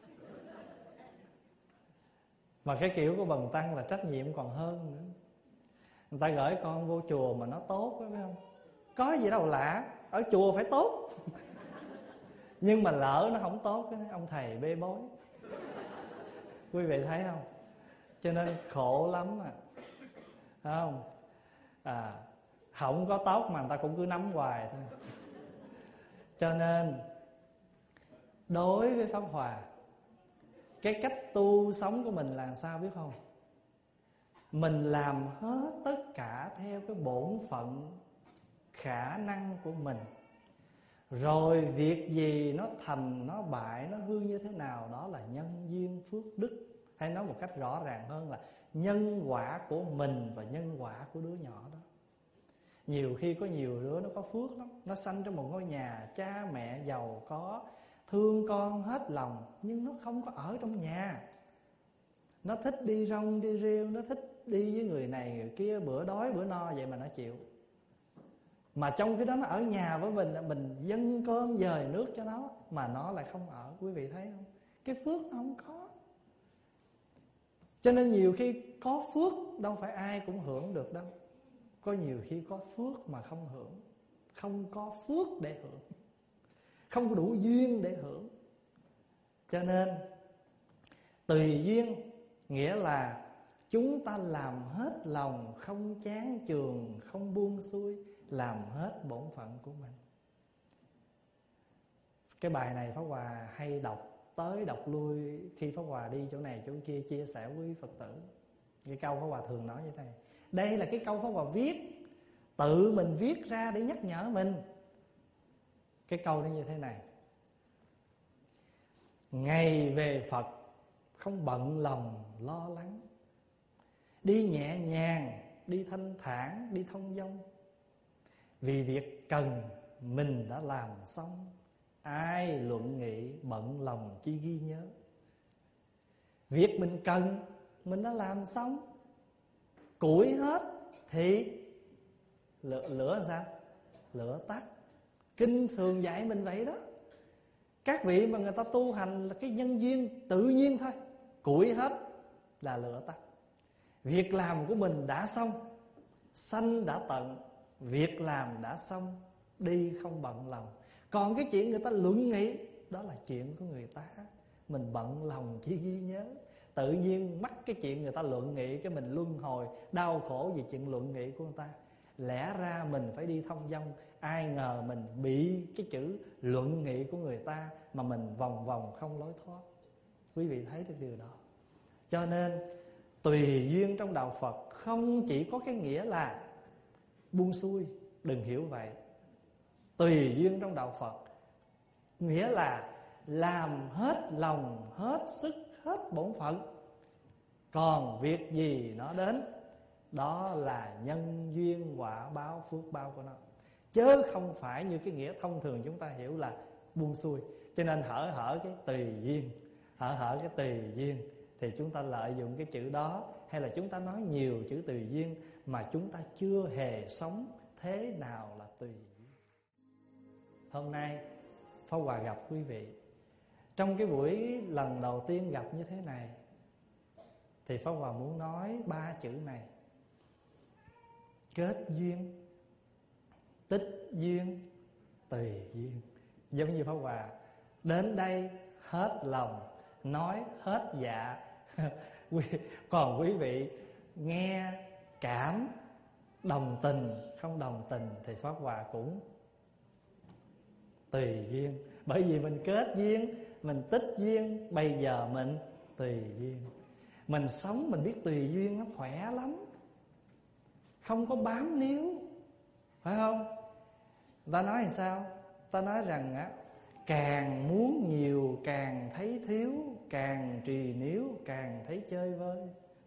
Mà cái kiểu của bần tăng là trách nhiệm còn hơn nữa. Người ta gửi con vô chùa mà nó tốt đó, phải không? Có gì đâu lạ, ở chùa phải tốt. Nhưng mà lỡ nó không tốt, ông thầy bê bối. Quý vị thấy không? Cho nên khổ lắm à. Thấy không? Không có tốt mà người ta cũng cứ nắm hoài thôi. Cho nên đối với Pháp Hòa, cái cách tu sống của mình là sao biết không? Mình làm hết tất cả theo cái bổn phận, khả năng của mình. Rồi việc gì nó thành, nó bại, nó hư như thế nào, đó là nhân duyên phước đức. Hay nói một cách rõ ràng hơn là nhân quả của mình và nhân quả của đứa nhỏ đó. Nhiều khi có nhiều đứa nó có phước lắm, nó sanh trong một ngôi nhà cha mẹ giàu có, thương con hết lòng, nhưng nó không có ở trong nhà. Nó thích đi rong đi rêu, nó thích đi với người này người kia, bữa đói bữa no vậy mà nó chịu. Mà trong cái đó nó ở nhà với mình dâng cơm dời nước cho nó, mà nó lại không ở. Quý vị thấy không? Cái phước nó không có. Cho nên nhiều khi có phước đâu phải ai cũng hưởng được đâu. Có nhiều khi có phước mà không hưởng, không có phước để hưởng, không có đủ duyên để hưởng. Cho nên tùy duyên nghĩa là chúng ta làm hết lòng, không chán chường, không buông xuôi, làm hết bổn phận của mình. Cái bài này Pháp Hòa hay đọc tới đọc lui khi Pháp Hòa đi chỗ này chỗ kia chia sẻ với Phật tử. Cái câu Pháp Hòa thường nói như thế này. Đây là cái câu Pháp Hòa viết, tự mình viết ra để nhắc nhở mình. Cái câu nó như thế này: ngày về Phật không bận lòng lo lắng, đi nhẹ nhàng, đi thanh thản, đi thông dong. Vì việc cần mình đã làm xong, ai luận nghị bận lòng chi ghi nhớ. Việc mình cần mình đã làm xong, củi hết thì lửa làm sao? Lửa tắt. Kinh thường dạy mình vậy đó. Các vị mà người ta tu hành là cái nhân duyên tự nhiên thôi. Củi hết là lửa tắt. Việc làm của mình đã xong, sanh đã tận, việc làm đã xong, đi không bận lòng. Còn cái chuyện người ta luận nghị, đó là chuyện của người ta, mình bận lòng chỉ ghi nhớ. Tự nhiên mắc cái chuyện người ta luận nghị, cái mình luân hồi đau khổ vì chuyện luận nghị của người ta. Lẽ ra mình phải đi thông dong, ai ngờ mình bị cái chữ luận nghị của người ta mà mình vòng vòng không lối thoát. Quý vị thấy được điều đó. Cho nên tùy duyên trong đạo Phật không chỉ có cái nghĩa là buông xuôi, đừng hiểu vậy. Tùy duyên trong đạo Phật nghĩa là làm hết lòng, hết sức, hết bổn phận. Còn việc gì nó đến, đó là nhân duyên quả báo phước báo của nó, chứ không phải như cái nghĩa thông thường chúng ta hiểu là buông xuôi. Cho nên hở cái tùy duyên, hở cái tùy duyên thì chúng ta lợi dụng cái chữ đó, hay là chúng ta nói nhiều chữ tùy duyên mà chúng ta chưa hề sống thế nào là tùy duyên. Hôm nay Pháp Hòa gặp quý vị trong cái buổi lần đầu tiên gặp như thế này, thì Pháp Hòa muốn nói 3 chữ này: kết duyên, tích duyên, tùy duyên. Giống như Pháp Hòa đến đây hết lòng, nói hết dạ. Còn quý vị nghe cảm, đồng tình, không đồng tình thì Pháp Hòa cũng tùy duyên. Bởi vì mình kết duyên, mình tích duyên, bây giờ mình tùy duyên. Mình sống mình biết tùy duyên nó khỏe lắm, không có bám níu, phải không? Người ta nói làm sao? Ta nói rằng á, càng muốn nhiều càng thấy thiếu, càng trì níu càng thấy chơi vơi.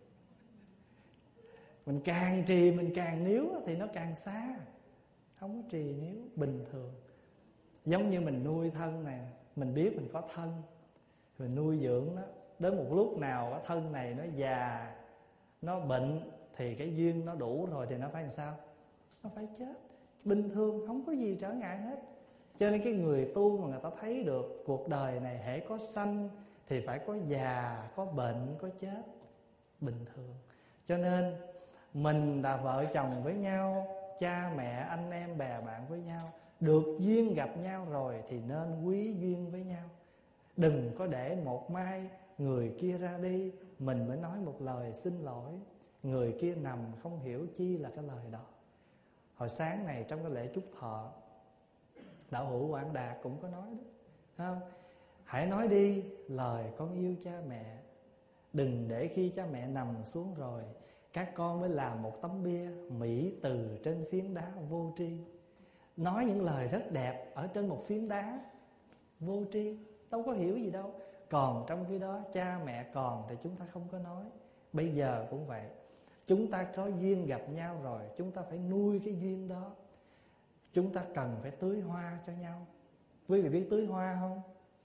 Mình càng trì mình càng níu thì nó càng xa, không có trì níu bình thường. Giống như mình nuôi thân này, mình biết mình có thân, mình nuôi dưỡng nó. Đến một lúc nào cái thân này nó già, nó bệnh, thì cái duyên nó đủ rồi thì nó phải làm sao? Nó phải chết. Bình thường không có gì trở ngại hết. Cho nên cái người tu mà người ta thấy được cuộc đời này hễ có sanh thì phải có già, có bệnh, có chết, bình thường. Cho nên mình là vợ chồng với nhau, cha mẹ, anh em, bè bạn với nhau, được duyên gặp nhau rồi thì nên quý duyên với nhau. Đừng có để một mai người kia ra đi, mình mới nói một lời xin lỗi, người kia nằm không hiểu chi là cái lời đó. Hồi sáng này trong cái lễ chúc thọ, Đạo hữu Quảng Đạt cũng có nói đó, không? Hãy nói đi lời con yêu cha mẹ. Đừng để khi cha mẹ nằm xuống rồi, các con mới làm một tấm bia mỹ từ trên phiến đá vô tri. Nói những lời rất đẹp ở trên một phiến đá vô tri, đâu có hiểu gì đâu. Còn trong khi đó cha mẹ còn thì chúng ta không có nói. Bây giờ cũng vậy, chúng ta có duyên gặp nhau rồi, chúng ta phải nuôi cái duyên đó. Chúng ta cần phải tưới hoa cho nhau. Quý vị biết tưới hoa không?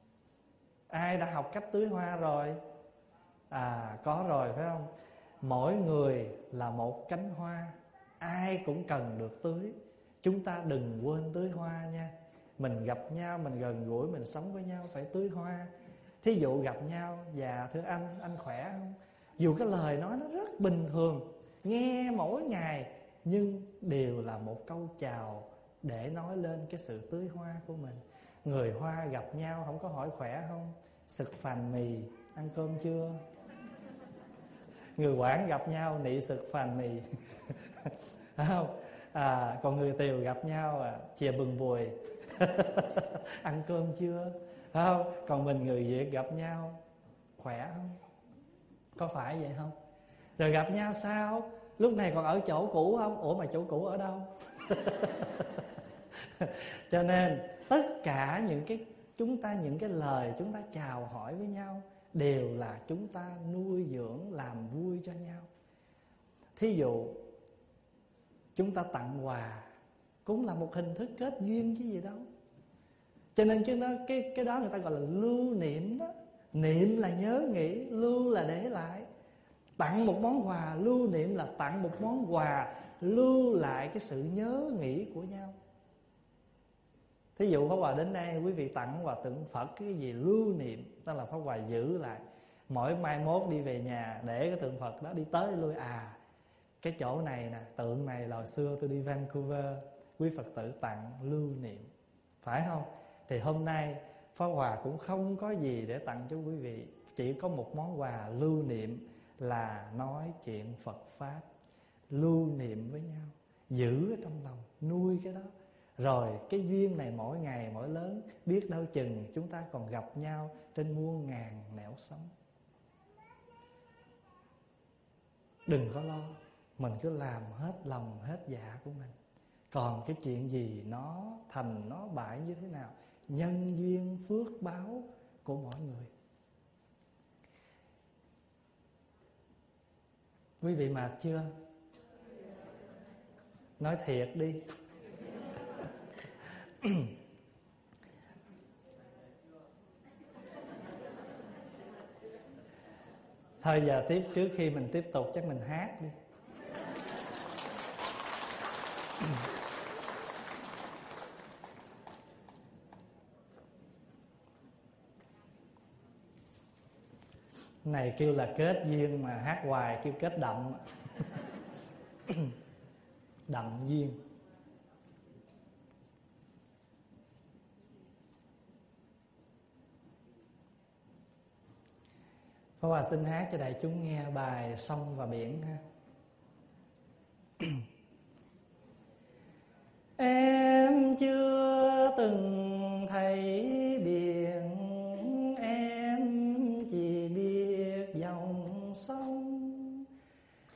Ai đã học cách tưới hoa rồi? Có rồi phải không? Mỗi người là một cánh hoa, ai cũng cần được tưới. Chúng ta đừng quên tưới hoa nha. Mình gặp nhau, mình gần gũi, mình sống với nhau phải tưới hoa. Thí dụ gặp nhau, dạ thưa anh khỏe không? Dù cái lời nói nó rất bình thường, nghe mỗi ngày, nhưng đều là một câu chào để nói lên cái sự tưới hoa của mình. Người Hoa gặp nhau không có hỏi khỏe không, sực phàn mì, ăn cơm chưa? Người Quảng gặp nhau nị sực phàn mì không? Còn người Tiều gặp nhau chìa bừng bùi ăn cơm chưa? Không? Còn mình người Việt gặp nhau khỏe không? Có phải vậy không? Rồi gặp nhau sao? Lúc này còn ở chỗ cũ không? Ủa mà chỗ cũ ở đâu? Cho nên tất cả những cái lời chúng ta chào hỏi với nhau đều là chúng ta nuôi dưỡng, làm vui cho nhau. Thí dụ chúng ta tặng quà cũng là một hình thức kết duyên chứ gì đâu. Cho nên cái đó người ta gọi là lưu niệm đó. Niệm là nhớ nghĩ, lưu là để lại. Tặng một món quà, lưu niệm là tặng một món quà, lưu lại cái sự nhớ nghĩ của nhau. Thí dụ Pháp Hòa đến đây, quý vị tặng quà tượng Phật cái gì lưu niệm, đó là Pháp Hòa giữ lại. Mỗi mai mốt đi về nhà để cái tượng Phật đó đi tới lui. Cái chỗ này nè, tượng này là hồi xưa tôi đi Vancouver, quý Phật tử tặng lưu niệm, phải không? Thì hôm nay Pháp Hòa cũng không có gì để tặng cho quý vị, chỉ có một món quà lưu niệm là nói chuyện Phật Pháp, lưu niệm với nhau, giữ ở trong lòng, nuôi cái đó. Rồi cái duyên này mỗi ngày mỗi lớn, biết đâu chừng chúng ta còn gặp nhau trên muôn ngàn nẻo sống. Đừng có lo, mình cứ làm hết lòng hết dạ của mình. Còn cái chuyện gì nó thành nó bại như thế nào, nhân duyên phước báo của mỗi người. Quý vị mệt chưa? Nói thiệt đi. Thôi giờ tiếp, trước khi mình tiếp tục chắc mình hát đi. Này kêu là kết duyên mà hát hoài kêu kết đậm. Đậm duyên. Pháp Hòa xin hát cho đại chúng nghe bài Sông và Biển ha. Em chưa từng thấy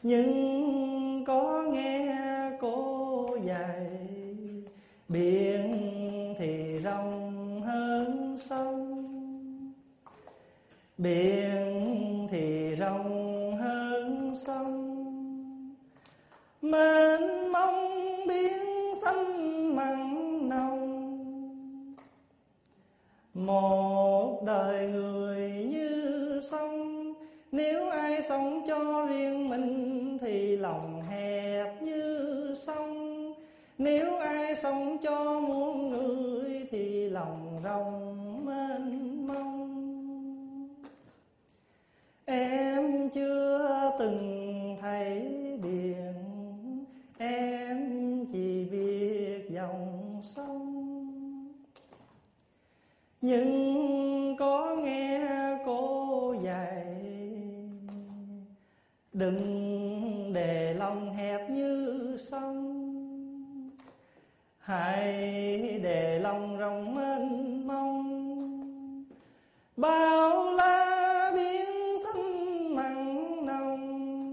nhưng có nghe cô dạy, biển thì rộng hơn sông, biển thì rộng hơn sông, mênh mông biển xanh mặn nồng. Một đời người như sông, nếu ai sống cho riêng mình thì lòng hẹp như sông. Nếu ai sống cho muôn người thì lòng rộng mênh mông. Em chưa từng thấy biển, em chỉ biết dòng sông, nhưng có nghe cô dạy, đừng để lòng hẹp như sông, hãy để lòng rộng mênh mông. Bao la biển xanh mặn nồng,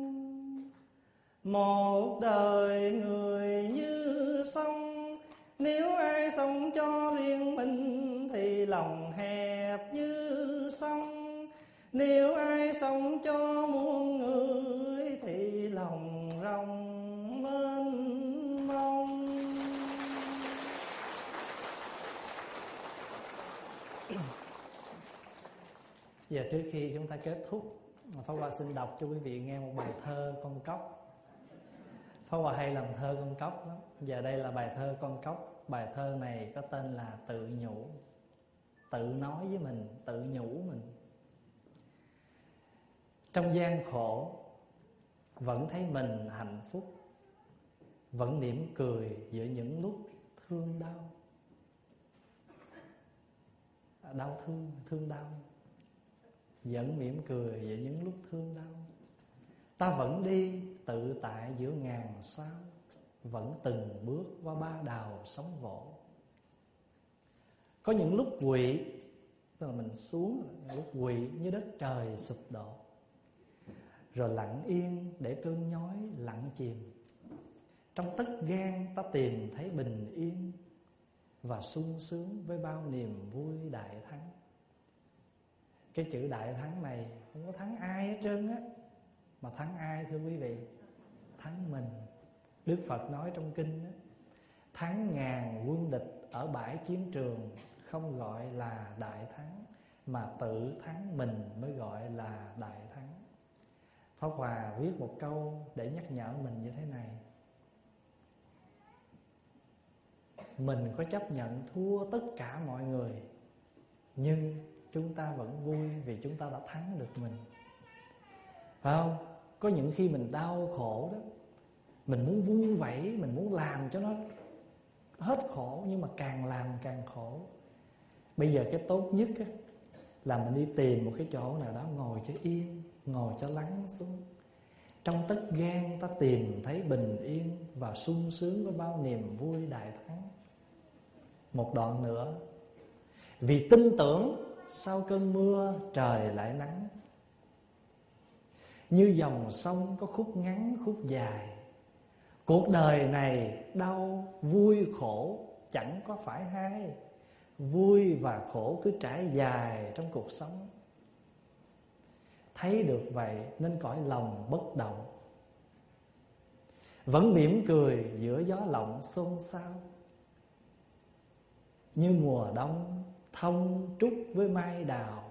một đời người như sông, nếu ai sống cho riêng mình thì lòng hẹp như sông. Nếu ai sống cho muôn người thì lòng rộng mênh mông. Giờ trước khi chúng ta kết thúc, Pháp Hòa xin đọc cho quý vị nghe một bài thơ Con Cóc. Pháp Hòa hay làm thơ con cóc lắm. Giờ đây là bài thơ Con Cóc. Bài thơ này có tên là Tự Nhủ. Tự nói với mình, tự nhủ mình. Trong gian khổ vẫn thấy mình hạnh phúc, vẫn mỉm cười giữa những lúc thương đau. Đau thương, thương đau, vẫn mỉm cười giữa những lúc thương đau. Ta vẫn đi tự tại giữa ngàn sao, vẫn từng bước qua ba đào sóng vỗ. Có những lúc quỵ, tức là mình xuống, lúc quỵ như đất trời sụp đổ, rồi lặng yên để cơn nhói lặng chìm. Trong tất gan ta tìm thấy bình yên, và sung sướng với bao niềm vui đại thắng. Cái chữ đại thắng này không có thắng ai hết trơn á. Mà thắng ai thưa quý vị? Thắng mình. Đức Phật nói trong kinh á, thắng ngàn quân địch ở bãi chiến trường không gọi là đại thắng, mà tự thắng mình mới gọi là đại thắng. Pháp Hòa viết một câu để nhắc nhở mình như thế này: mình có chấp nhận thua tất cả mọi người, nhưng chúng ta vẫn vui vì chúng ta đã thắng được mình. Phải không? Có những khi mình đau khổ đó, mình muốn vun vẩy, mình muốn làm cho nó hết khổ, nhưng mà càng làm càng khổ. Bây giờ cái tốt nhất á, là mình đi tìm một cái chỗ nào đó ngồi cho yên, ngồi cho lắng xuống. Trong tất gan ta tìm thấy bình yên, và sung sướng với bao niềm vui đại thắng. Một đoạn nữa: vì tin tưởng sau cơn mưa trời lại nắng. Như dòng sông có khúc ngắn khúc dài, cuộc đời này đau vui khổ chẳng có phải hai. Vui và khổ cứ trải dài trong cuộc sống. Thấy được vậy nên cõi lòng bất động, vẫn mỉm cười giữa gió lộng xôn xao. Như mùa đông thông trúc với mai đào,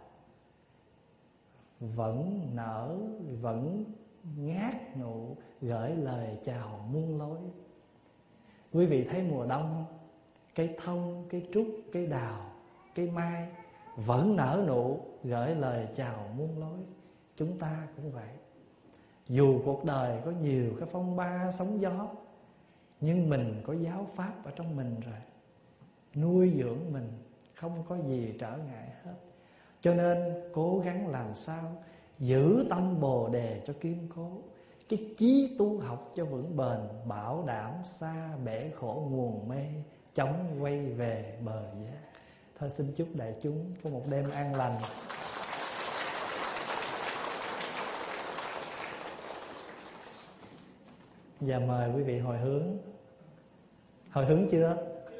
vẫn nở vẫn ngát nụ gửi lời chào muôn lối. Quý vị thấy mùa đông không? Cây thông, cây trúc, cây đào, cây mai vẫn nở nụ gửi lời chào muôn lối. Chúng ta cũng vậy. Dù cuộc đời có nhiều cái phong ba sóng gió, nhưng mình có giáo pháp ở trong mình rồi, nuôi dưỡng mình, không có gì trở ngại hết. Cho nên cố gắng làm sao giữ tâm Bồ Đề cho kiên cố, cái chí tu học cho vững bền, bảo đảm xa bể khổ nguồn mê, chống quay về bờ giác. Thôi xin chúc đại chúng có một đêm an lành. Giờ mời quý vị hồi hướng. Hồi hướng chưa?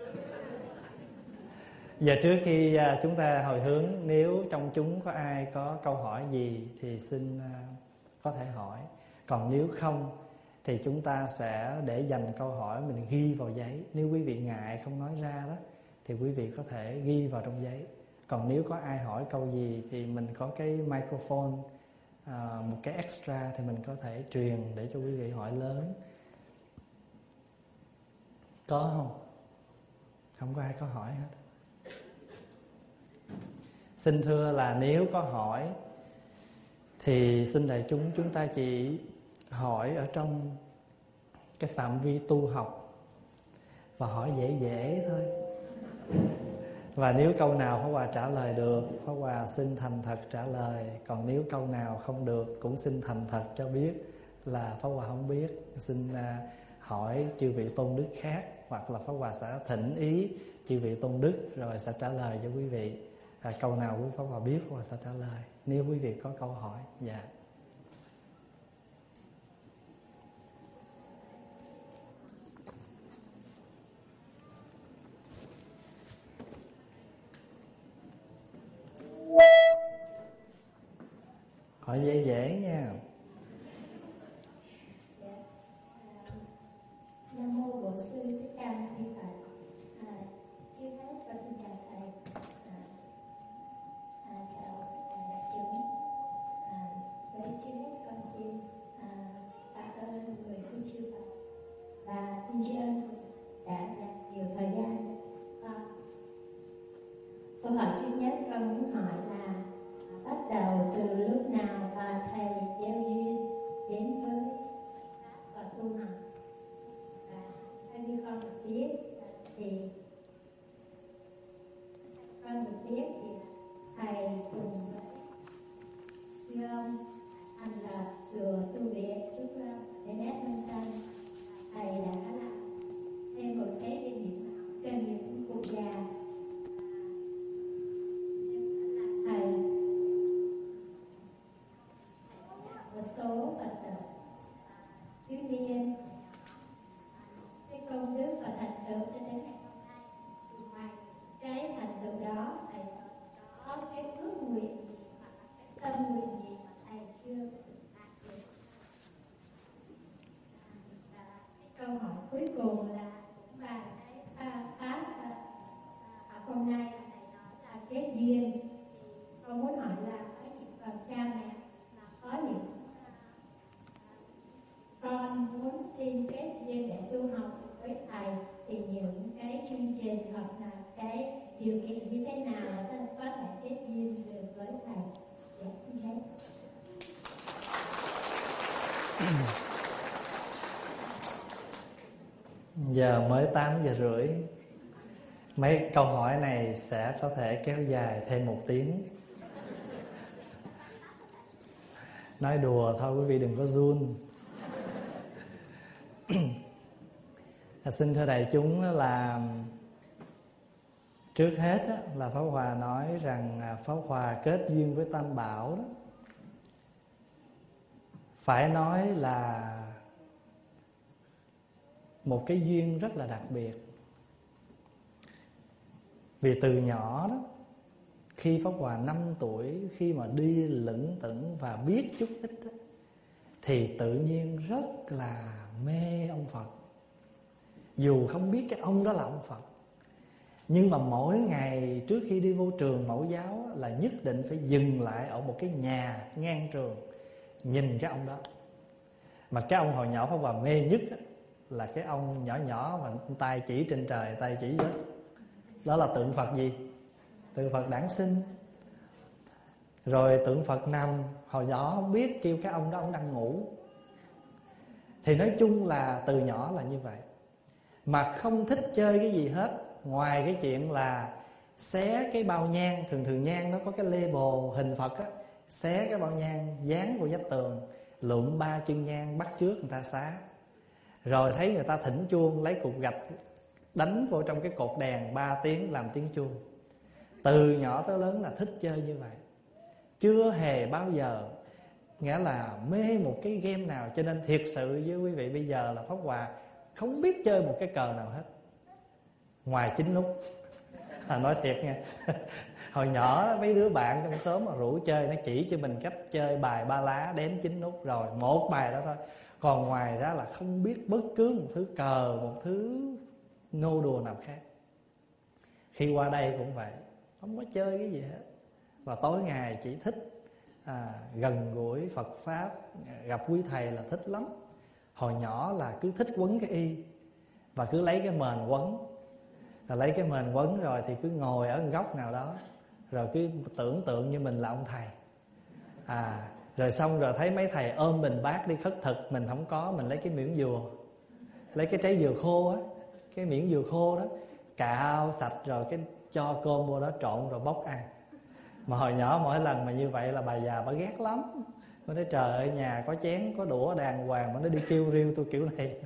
Giờ trước khi chúng ta hồi hướng, nếu trong chúng có ai có câu hỏi gì thì xin có thể hỏi. Còn nếu không thì chúng ta sẽ để dành câu hỏi mình ghi vào giấy. Nếu quý vị ngại không nói ra đó thì quý vị có thể ghi vào trong giấy. Còn nếu có ai hỏi câu gì thì mình có cái microphone, một cái extra thì mình có thể truyền để cho quý vị hỏi lớn. Có không? Không có ai có hỏi hết. Xin thưa là nếu có hỏi thì xin đại chúng ta chỉ hỏi ở trong cái phạm vi tu học và hỏi dễ dễ thôi. Và nếu câu nào Pháp Hòa trả lời được, Pháp Hòa xin thành thật trả lời. Còn nếu câu nào không được cũng xin thành thật cho biết là Pháp Hòa không biết. Xin hỏi chư vị tôn đức khác, hoặc là Pháp Hòa sẽ thỉnh ý chư vị tôn đức rồi sẽ trả lời cho quý vị. Câu nào quý Pháp Hòa biết Pháp Hòa sẽ trả lời, nếu quý vị có câu hỏi. Dạ. Hỏi dễ dễ nha. Nam mô Bổn Sư Thích Ca Mâu Ni Phật. Trước hết con xin chào thầy, chào đại chúng. Với trước hết con xin tạ ơn người phương chư Phật và xin tri ân đã dành nhiều thời gian. Câu hỏi trước nhất con muốn hỏi là bắt đầu từ lúc nào và thầy gieo duyên đến với và tu học? Và theo như con được biết thì thầy cùng sư ông thành lập chùa tu viện Trúc Lâm để nét Minh Tân. Thầy đã làm thêm một cái kinh nghiệm cho những cụ già. Thầy một số Phật tử thiếu niên cái công đức và thành tựu cho đến ngày hôm nay. Thì ngoài cái thành tựu đó, thầy có cái ước nguyện gì hoặc cái tâm nguyện gì mà thầy chưa đạt được? Và cái câu hỏi cuối cùng là cũng là cái pháp hôm nay là thầy nói là kết duyên. Thì con muốn hỏi là với những bậc cha mẹ mà có những con muốn xin kết duyên để tu học với thầy thì những cái chương trình hoặc là cái điều kiện như thế nào là ta có thể kết duyên được với thầy? Dạ xin hết. Giờ mới 8:30. Mấy câu hỏi này sẽ có thể kéo dài thêm 1 tiếng. Nói đùa thôi quý vị đừng có run. Xin thưa đại chúng là trước hết là Pháp Hòa nói rằng Pháp Hòa kết duyên với Tam Bảo đó, phải nói là một cái duyên rất là đặc biệt. Vì từ nhỏ đó, khi Pháp Hòa 5 tuổi, khi mà đi lững thững và biết chút ít đó, thì tự nhiên rất là mê ông Phật. Dù không biết cái ông đó là ông Phật, nhưng mà mỗi ngày trước khi đi vô trường mẫu giáo là nhất định phải dừng lại ở một cái nhà ngang trường, nhìn cái ông đó. Mà cái ông hồi nhỏ Pháp Hòa mê nhất là cái ông nhỏ nhỏ mà tay chỉ trên trời, tay chỉ đất. Đó là tượng Phật gì? Tượng Phật Đản Sinh. Rồi tượng Phật nằm, hồi nhỏ không biết, kêu cái ông đó ông đang ngủ. Thì nói chung là từ nhỏ là như vậy. Mà không thích chơi cái gì hết, ngoài cái chuyện là xé cái bao nhang. Thường nhang nó có cái label hình Phật á, xé cái bao nhang dán vào vách tường, lượm 3 chân nhang bắt trước người ta xá. Rồi thấy người ta thỉnh chuông, lấy cục gạch đánh vô trong cái cột đèn 3 tiếng làm tiếng chuông. Từ nhỏ tới lớn là thích chơi như vậy, chưa hề bao giờ nghĩa là mê một cái game nào. Cho nên thiệt sự với quý vị bây giờ là Pháp Hòa không biết chơi một cái cờ nào hết ngoài 9 nút. Nói thiệt nha. Hồi nhỏ mấy đứa bạn trong xóm mà rủ chơi, nó chỉ cho mình cách chơi bài 3 lá đếm 9 nút, rồi một bài đó thôi. Còn ngoài ra là không biết bất cứ một thứ cờ, một thứ nô đùa nào khác. Khi qua đây cũng vậy, không có chơi cái gì hết. Và tối ngày chỉ thích gần gũi Phật Pháp, gặp quý thầy là thích lắm. Hồi nhỏ là cứ thích quấn cái y, và cứ lấy cái mền quấn. Rồi lấy cái mền quấn rồi thì cứ ngồi ở một góc nào đó, rồi cứ tưởng tượng như mình là ông thầy. Rồi xong rồi thấy mấy thầy ôm bình bát đi khất thực, mình không có, mình lấy cái miếng dừa, lấy cái trái dừa khô á, cái miếng dừa khô đó, cạo sạch rồi cái cho cơm vô đó trộn rồi bóc ăn. Mà hồi nhỏ mỗi lần mà như vậy là bà già bà ghét lắm. Nó nói trời ơi, nhà có chén có đũa đàng hoàng mà nó đi kêu riêu tôi kiểu này.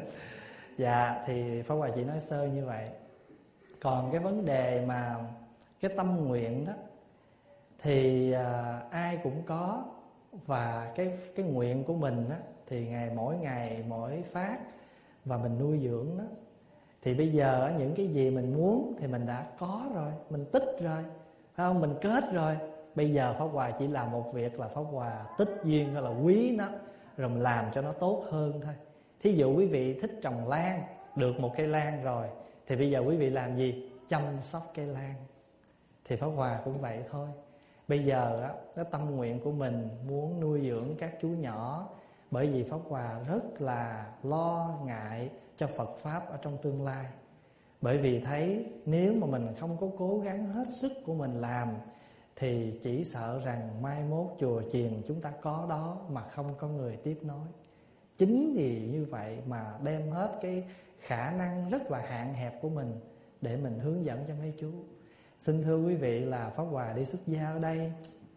Dạ thì Pháp Hòa chỉ nói sơ như vậy. Còn cái vấn đề mà cái tâm nguyện đó thì ai cũng có. Và cái nguyện của mình đó, thì ngày mỗi phát và mình nuôi dưỡng đó. Thì bây giờ những cái gì mình muốn thì mình đã có rồi, mình tích rồi, phải không? Mình kết rồi. Bây giờ Pháp Hòa chỉ làm một việc là Pháp Hòa tích duyên, đó là quý nó, rồi mình làm cho nó tốt hơn thôi. Thí dụ quý vị thích trồng lan, được một cây lan rồi, thì bây giờ quý vị làm gì? Chăm sóc cây lan. Thì Pháp Hòa cũng vậy thôi. Bây giờ á, cái tâm nguyện của mình muốn nuôi dưỡng các chú nhỏ. Bởi vì Pháp Hòa rất là lo ngại cho Phật Pháp ở trong tương lai. Bởi vì thấy nếu mà mình không có cố gắng hết sức của mình làm, thì chỉ sợ rằng mai mốt chùa chiền chúng ta có đó mà không có người tiếp nối. Chính vì như vậy mà đem hết cái khả năng rất là hạn hẹp của mình để mình hướng dẫn cho mấy chú. Xin thưa quý vị là Pháp Hòa đi xuất gia ở đây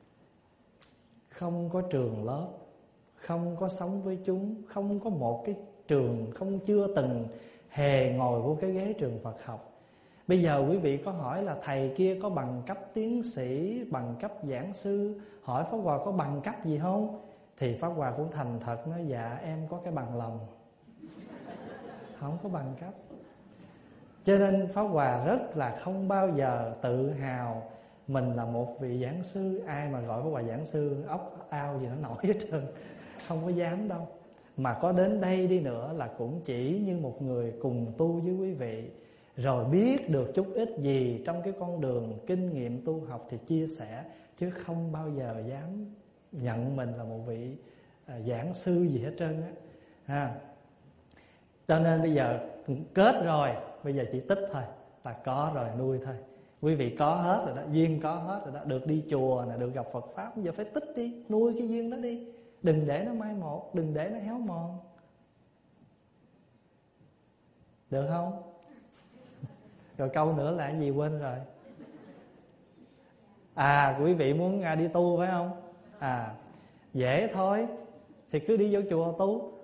không có trường lớp, không có sống với chúng, không có một cái trường, chưa từng hề ngồi vô cái ghế trường Phật học. Bây giờ quý vị có hỏi là thầy kia có bằng cấp tiến sĩ, bằng cấp giảng sư, hỏi Pháp Hòa có bằng cấp gì không? Thì Pháp Hòa cũng thành thật nói dạ em có cái bằng lòng, không có bằng cấp. Cho nên Pháp Hòa rất là không bao giờ tự hào mình là một vị giảng sư. Ai mà gọi Pháp Hòa giảng sư ốc ao gì nó nổi hết trơn, không có dám đâu. Mà có đến đây đi nữa là cũng chỉ như một người cùng tu với quý vị, rồi biết được chút ít gì trong cái con đường kinh nghiệm tu học thì chia sẻ, chứ không bao giờ dám nhận mình là một vị giảng sư gì hết trơn á. Cho nên bây giờ kết rồi, bây giờ chỉ tích thôi, là có rồi nuôi thôi. Quý vị có hết rồi đó, duyên có hết rồi đó, được đi chùa nè, được gặp Phật Pháp, bây giờ phải tích đi, nuôi cái duyên đó đi. Đừng để nó mai một, đừng để nó héo mòn. Được không? Rồi câu nữa là gì quên rồi. Quý vị muốn đi tu phải không? Dễ thôi, thì cứ đi vô chùa tu.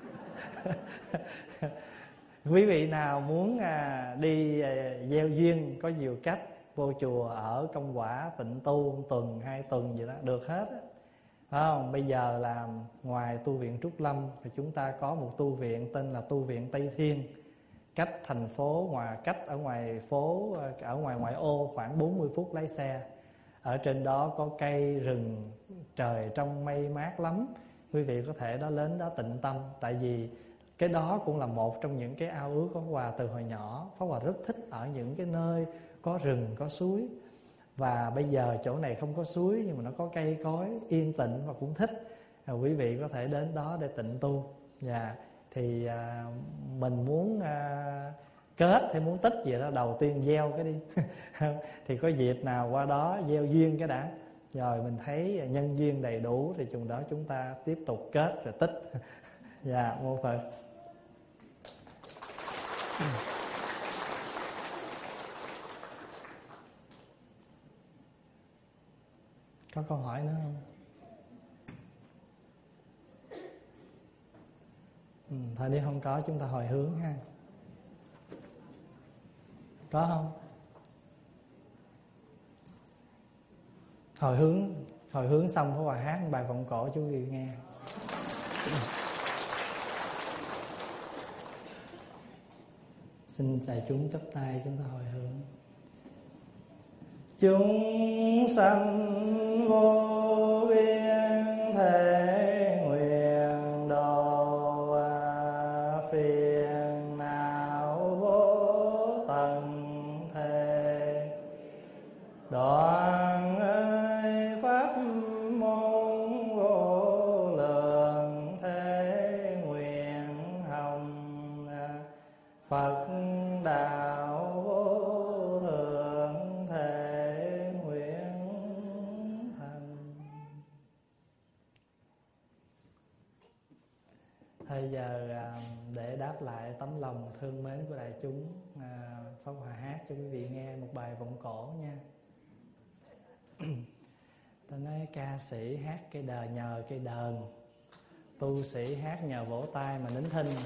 Quý vị nào muốn đi gieo duyên có nhiều cách. Vô chùa ở công quả tịnh tu 1 tuần 2 tuần gì đó được hết á, phải không? Bây giờ là ngoài tu viện Trúc Lâm thì chúng ta có một tu viện tên là tu viện Tây Thiên, cách thành phố cách ở ngoài phố, ở ngoài ngoại ô khoảng 40 phút lái xe. Ở trên đó có cây rừng, trời trong mây mát lắm. Quý vị có thể đến đó tịnh tâm. Tại vì cái đó cũng là một trong những cái ao ước của Pháp Hòa từ hồi nhỏ. Pháp Hòa rất thích ở những cái nơi có rừng, có suối. Và bây giờ chỗ này không có suối nhưng mà nó có cây cối yên tĩnh và cũng thích. Quý vị có thể đến đó để tịnh tu. Thì mình muốn kết hay muốn tích gì đó, đầu tiên gieo cái đi. Thì có dịp nào qua đó gieo duyên cái đã, rồi mình thấy nhân duyên đầy đủ thì chừng đó chúng ta tiếp tục kết rồi tích. Mô Phật. Có câu hỏi nữa không? Thôi nếu không có chúng ta hồi hướng ha. Có không? Hồi hướng Hồi hướng xong có bài hát một bài vọng cổ chú vị nghe. Xin đại chúng chắp tay chúng ta hồi hướng. Chúng sanh vô biên thể nguyện độ phiền não vô tận thể đoạn ơi pháp môn vô lượng thế nguyện hồng Phật đạo vô thượng thể nguyện thành. Bây giờ để đáp lại tấm lòng thương mến của đại chúng, Pháp Hòa hát cho quý vị nghe một bài vọng cổ nha. Ta nói ca sĩ hát cái đời nhờ cái đờn, tu sĩ hát nhờ vỗ tay mà nín thinh.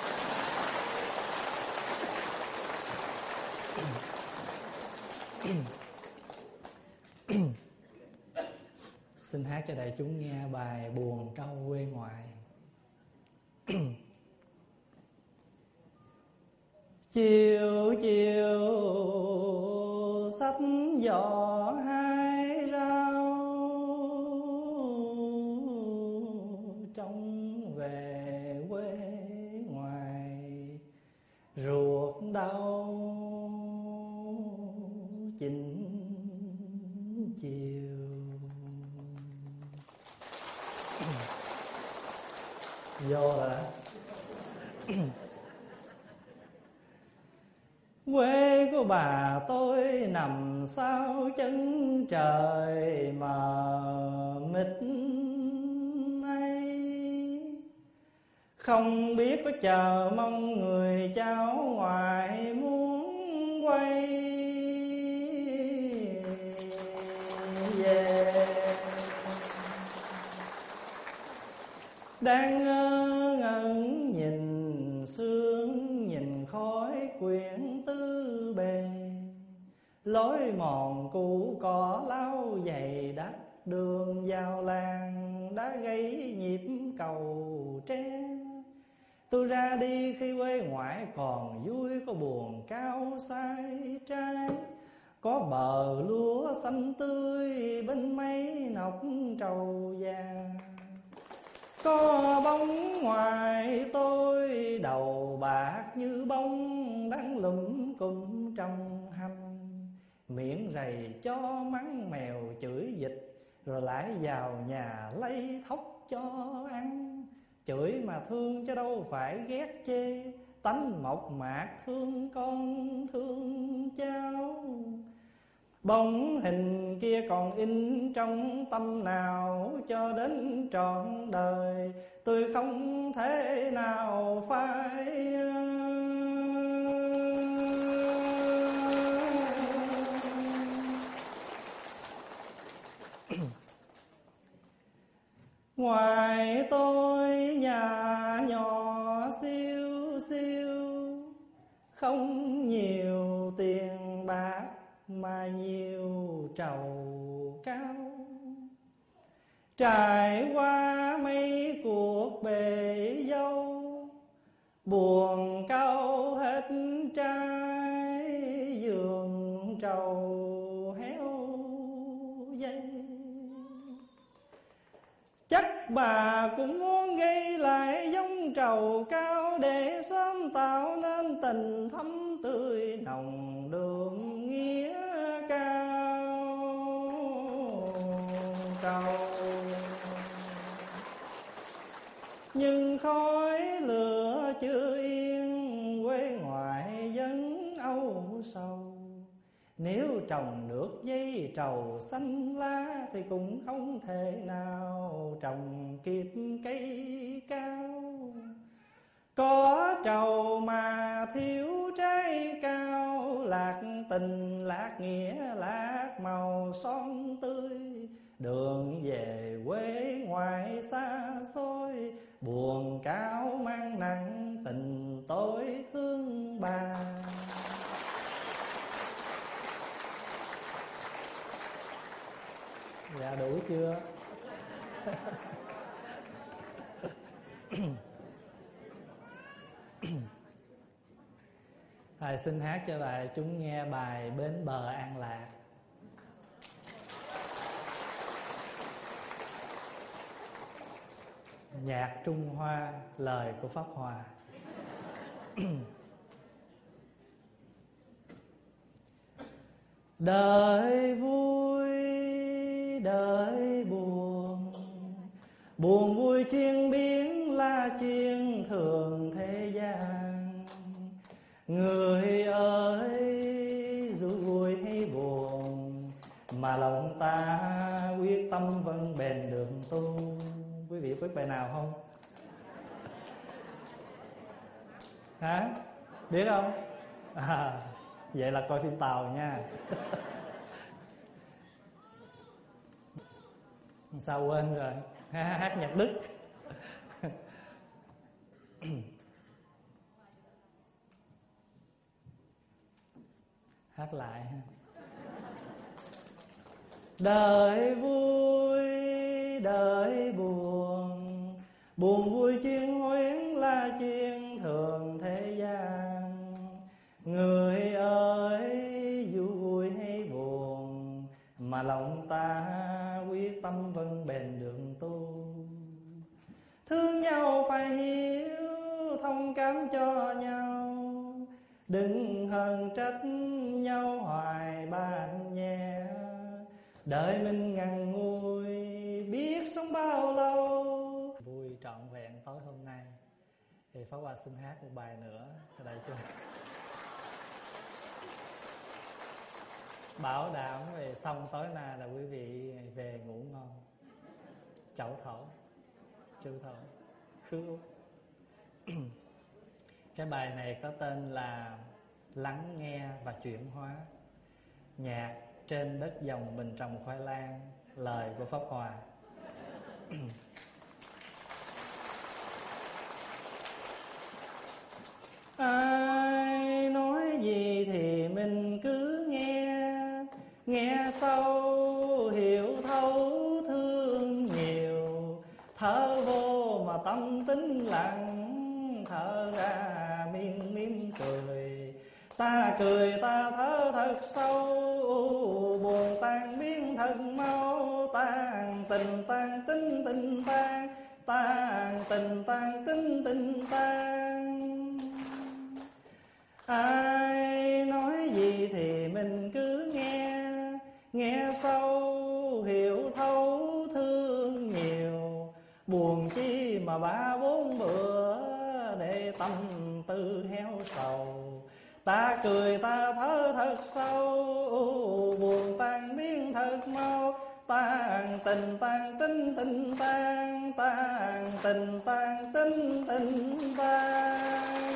Xin hát cho đại chúng nghe bài Buồn Câu Quê Ngoại. Chiều chiều sách giỏ hai rau, trông về quê ngoài ruột đau chỉnh chiều. Vô rồi đó. Quê của bà tôi nằm sau chân trời mờ mịt ấy, không biết có chờ mong người cháu ngoại muốn quay về. Đang ngơ ngẩn nhìn sương nhìn khói quyển tư bề, lối mòn cũ cỏ lau dày đất, đường vào làng đã gây nhịp cầu tre. Tôi ra đi khi quê ngoại còn vui, có buồn cao sai trái, có bờ lúa xanh tươi bên mấy nọc trầu vàng. Có bóng ngoài tôi đầu bạc như bông đang lụm cụm trong hành, miệng rầy cho mắng mèo chửi dịch, rồi lại vào nhà lấy thóc cho ăn. Chửi mà thương chứ đâu phải ghét chê, tánh mộc mạc thương con thương cháu. Bóng hình kia còn in trong tâm nào cho đến trọn đời, tôi không thể nào phai. Ngoài tôi nhà nhỏ siêu siêu, không nhiều tiền bạc mà nhiều trầu cao. Trải qua mấy cuộc bề dâu, buồn câu hết trái vườn trầu héo dây. Chắc bà cũng muốn gây lại giống trầu cao, để sớm tạo nên tình thắm tươi nồng đường nghĩa cao trầu. Nhưng khói lửa chưa yên, quê ngoại vẫn âu sầu. Nếu trồng được dây trầu xanh lá, thì cũng không thể nào trồng kịp cây cao. Có trầu mà thiếu trái cao, lạc tình lạc nghĩa lạc màu son tươi. Đường về quê ngoại xa xôi, buồn cao mang nặng tình tôi thương bà. Dạ đủ chưa? Thầy xin hát cho đại chúng nghe bài Bến Bờ An Lạc. Nhạc Trung Hoa, lời của Pháp Hòa. Đời vui, đời buồn, buồn vui chuyên biến là chuyện thường thế gian. Người ơi, dù vui hay buồn, mà lòng ta quyết tâm vâng bền đường tu. Quý vị biết bài nào không? Hả? Biết không? Vậy là coi phim Tàu nha. Sao quên rồi? Hát nhạc Đức. Hát lại ha. Đời vui, đời buồn, buồn vui chuyên huyễn là chuyện thường thế gian. Người ơi, dù vui hay buồn, mà lòng ta quyết tâm vâng bền đường tu. Thương nhau phải hiểu, thông cảm cho nhau, đừng hờn trách nhau hoài bạn nhé. Đời mình ngằn ngùi, biết sống bao lâu. Vui trọn vẹn tối hôm nay thì Pháp Hòa xin hát một bài nữa ở đây chung. Bảo đảm về xong tối nay là quý vị về ngủ ngon. Chậu thổ, chư thổ, khứ út. Cái bài này có tên là Lắng Nghe và Chuyển Hóa. Nhạc trên đất dòng mình trồng khoai lang, lời của Pháp Hòa. Ai nói gì thì mình cứ nghe, nghe sâu hiểu thấu thương nhiều. Thở vô mà tâm tính lặng, thở ra miên mím cười. Ta cười ta thở thật sâu, buồn tan biến thật mau. Tan tình tan tính tình tan, tan tình tan tính tình tan. Ai nói gì thì mình cứ nghe, nghe sâu hiểu thấu thương nhiều. Buồn chi mà ba bốn bữa, để tâm tư héo sầu. Ta cười ta thở thật sâu, buồn tan biến thật mau. Tan tình tan tính tình tan, tan tình tan tính tình tan.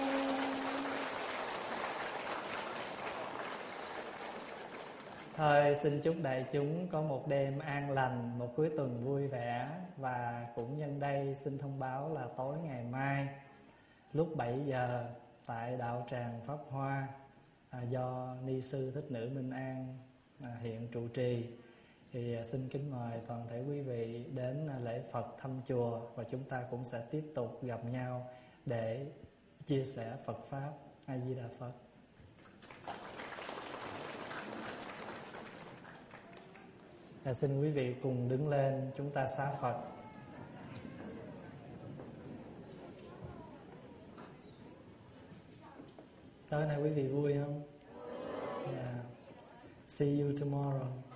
Thôi xin chúc đại chúng có một đêm an lành, một cuối tuần vui vẻ. Và cũng nhân đây xin thông báo là tối ngày mai lúc 7 giờ tại đạo tràng Pháp Hoa, do Ni sư Thích Nữ Minh An hiện trụ trì, thì xin kính mời toàn thể quý vị đến lễ Phật thăm chùa. Và chúng ta cũng sẽ tiếp tục gặp nhau để chia sẻ Phật Pháp. A Di Đà Phật. Xin quý vị cùng đứng lên, chúng ta xá Phật. Tối nay quý vị vui không? Yeah. See you tomorrow.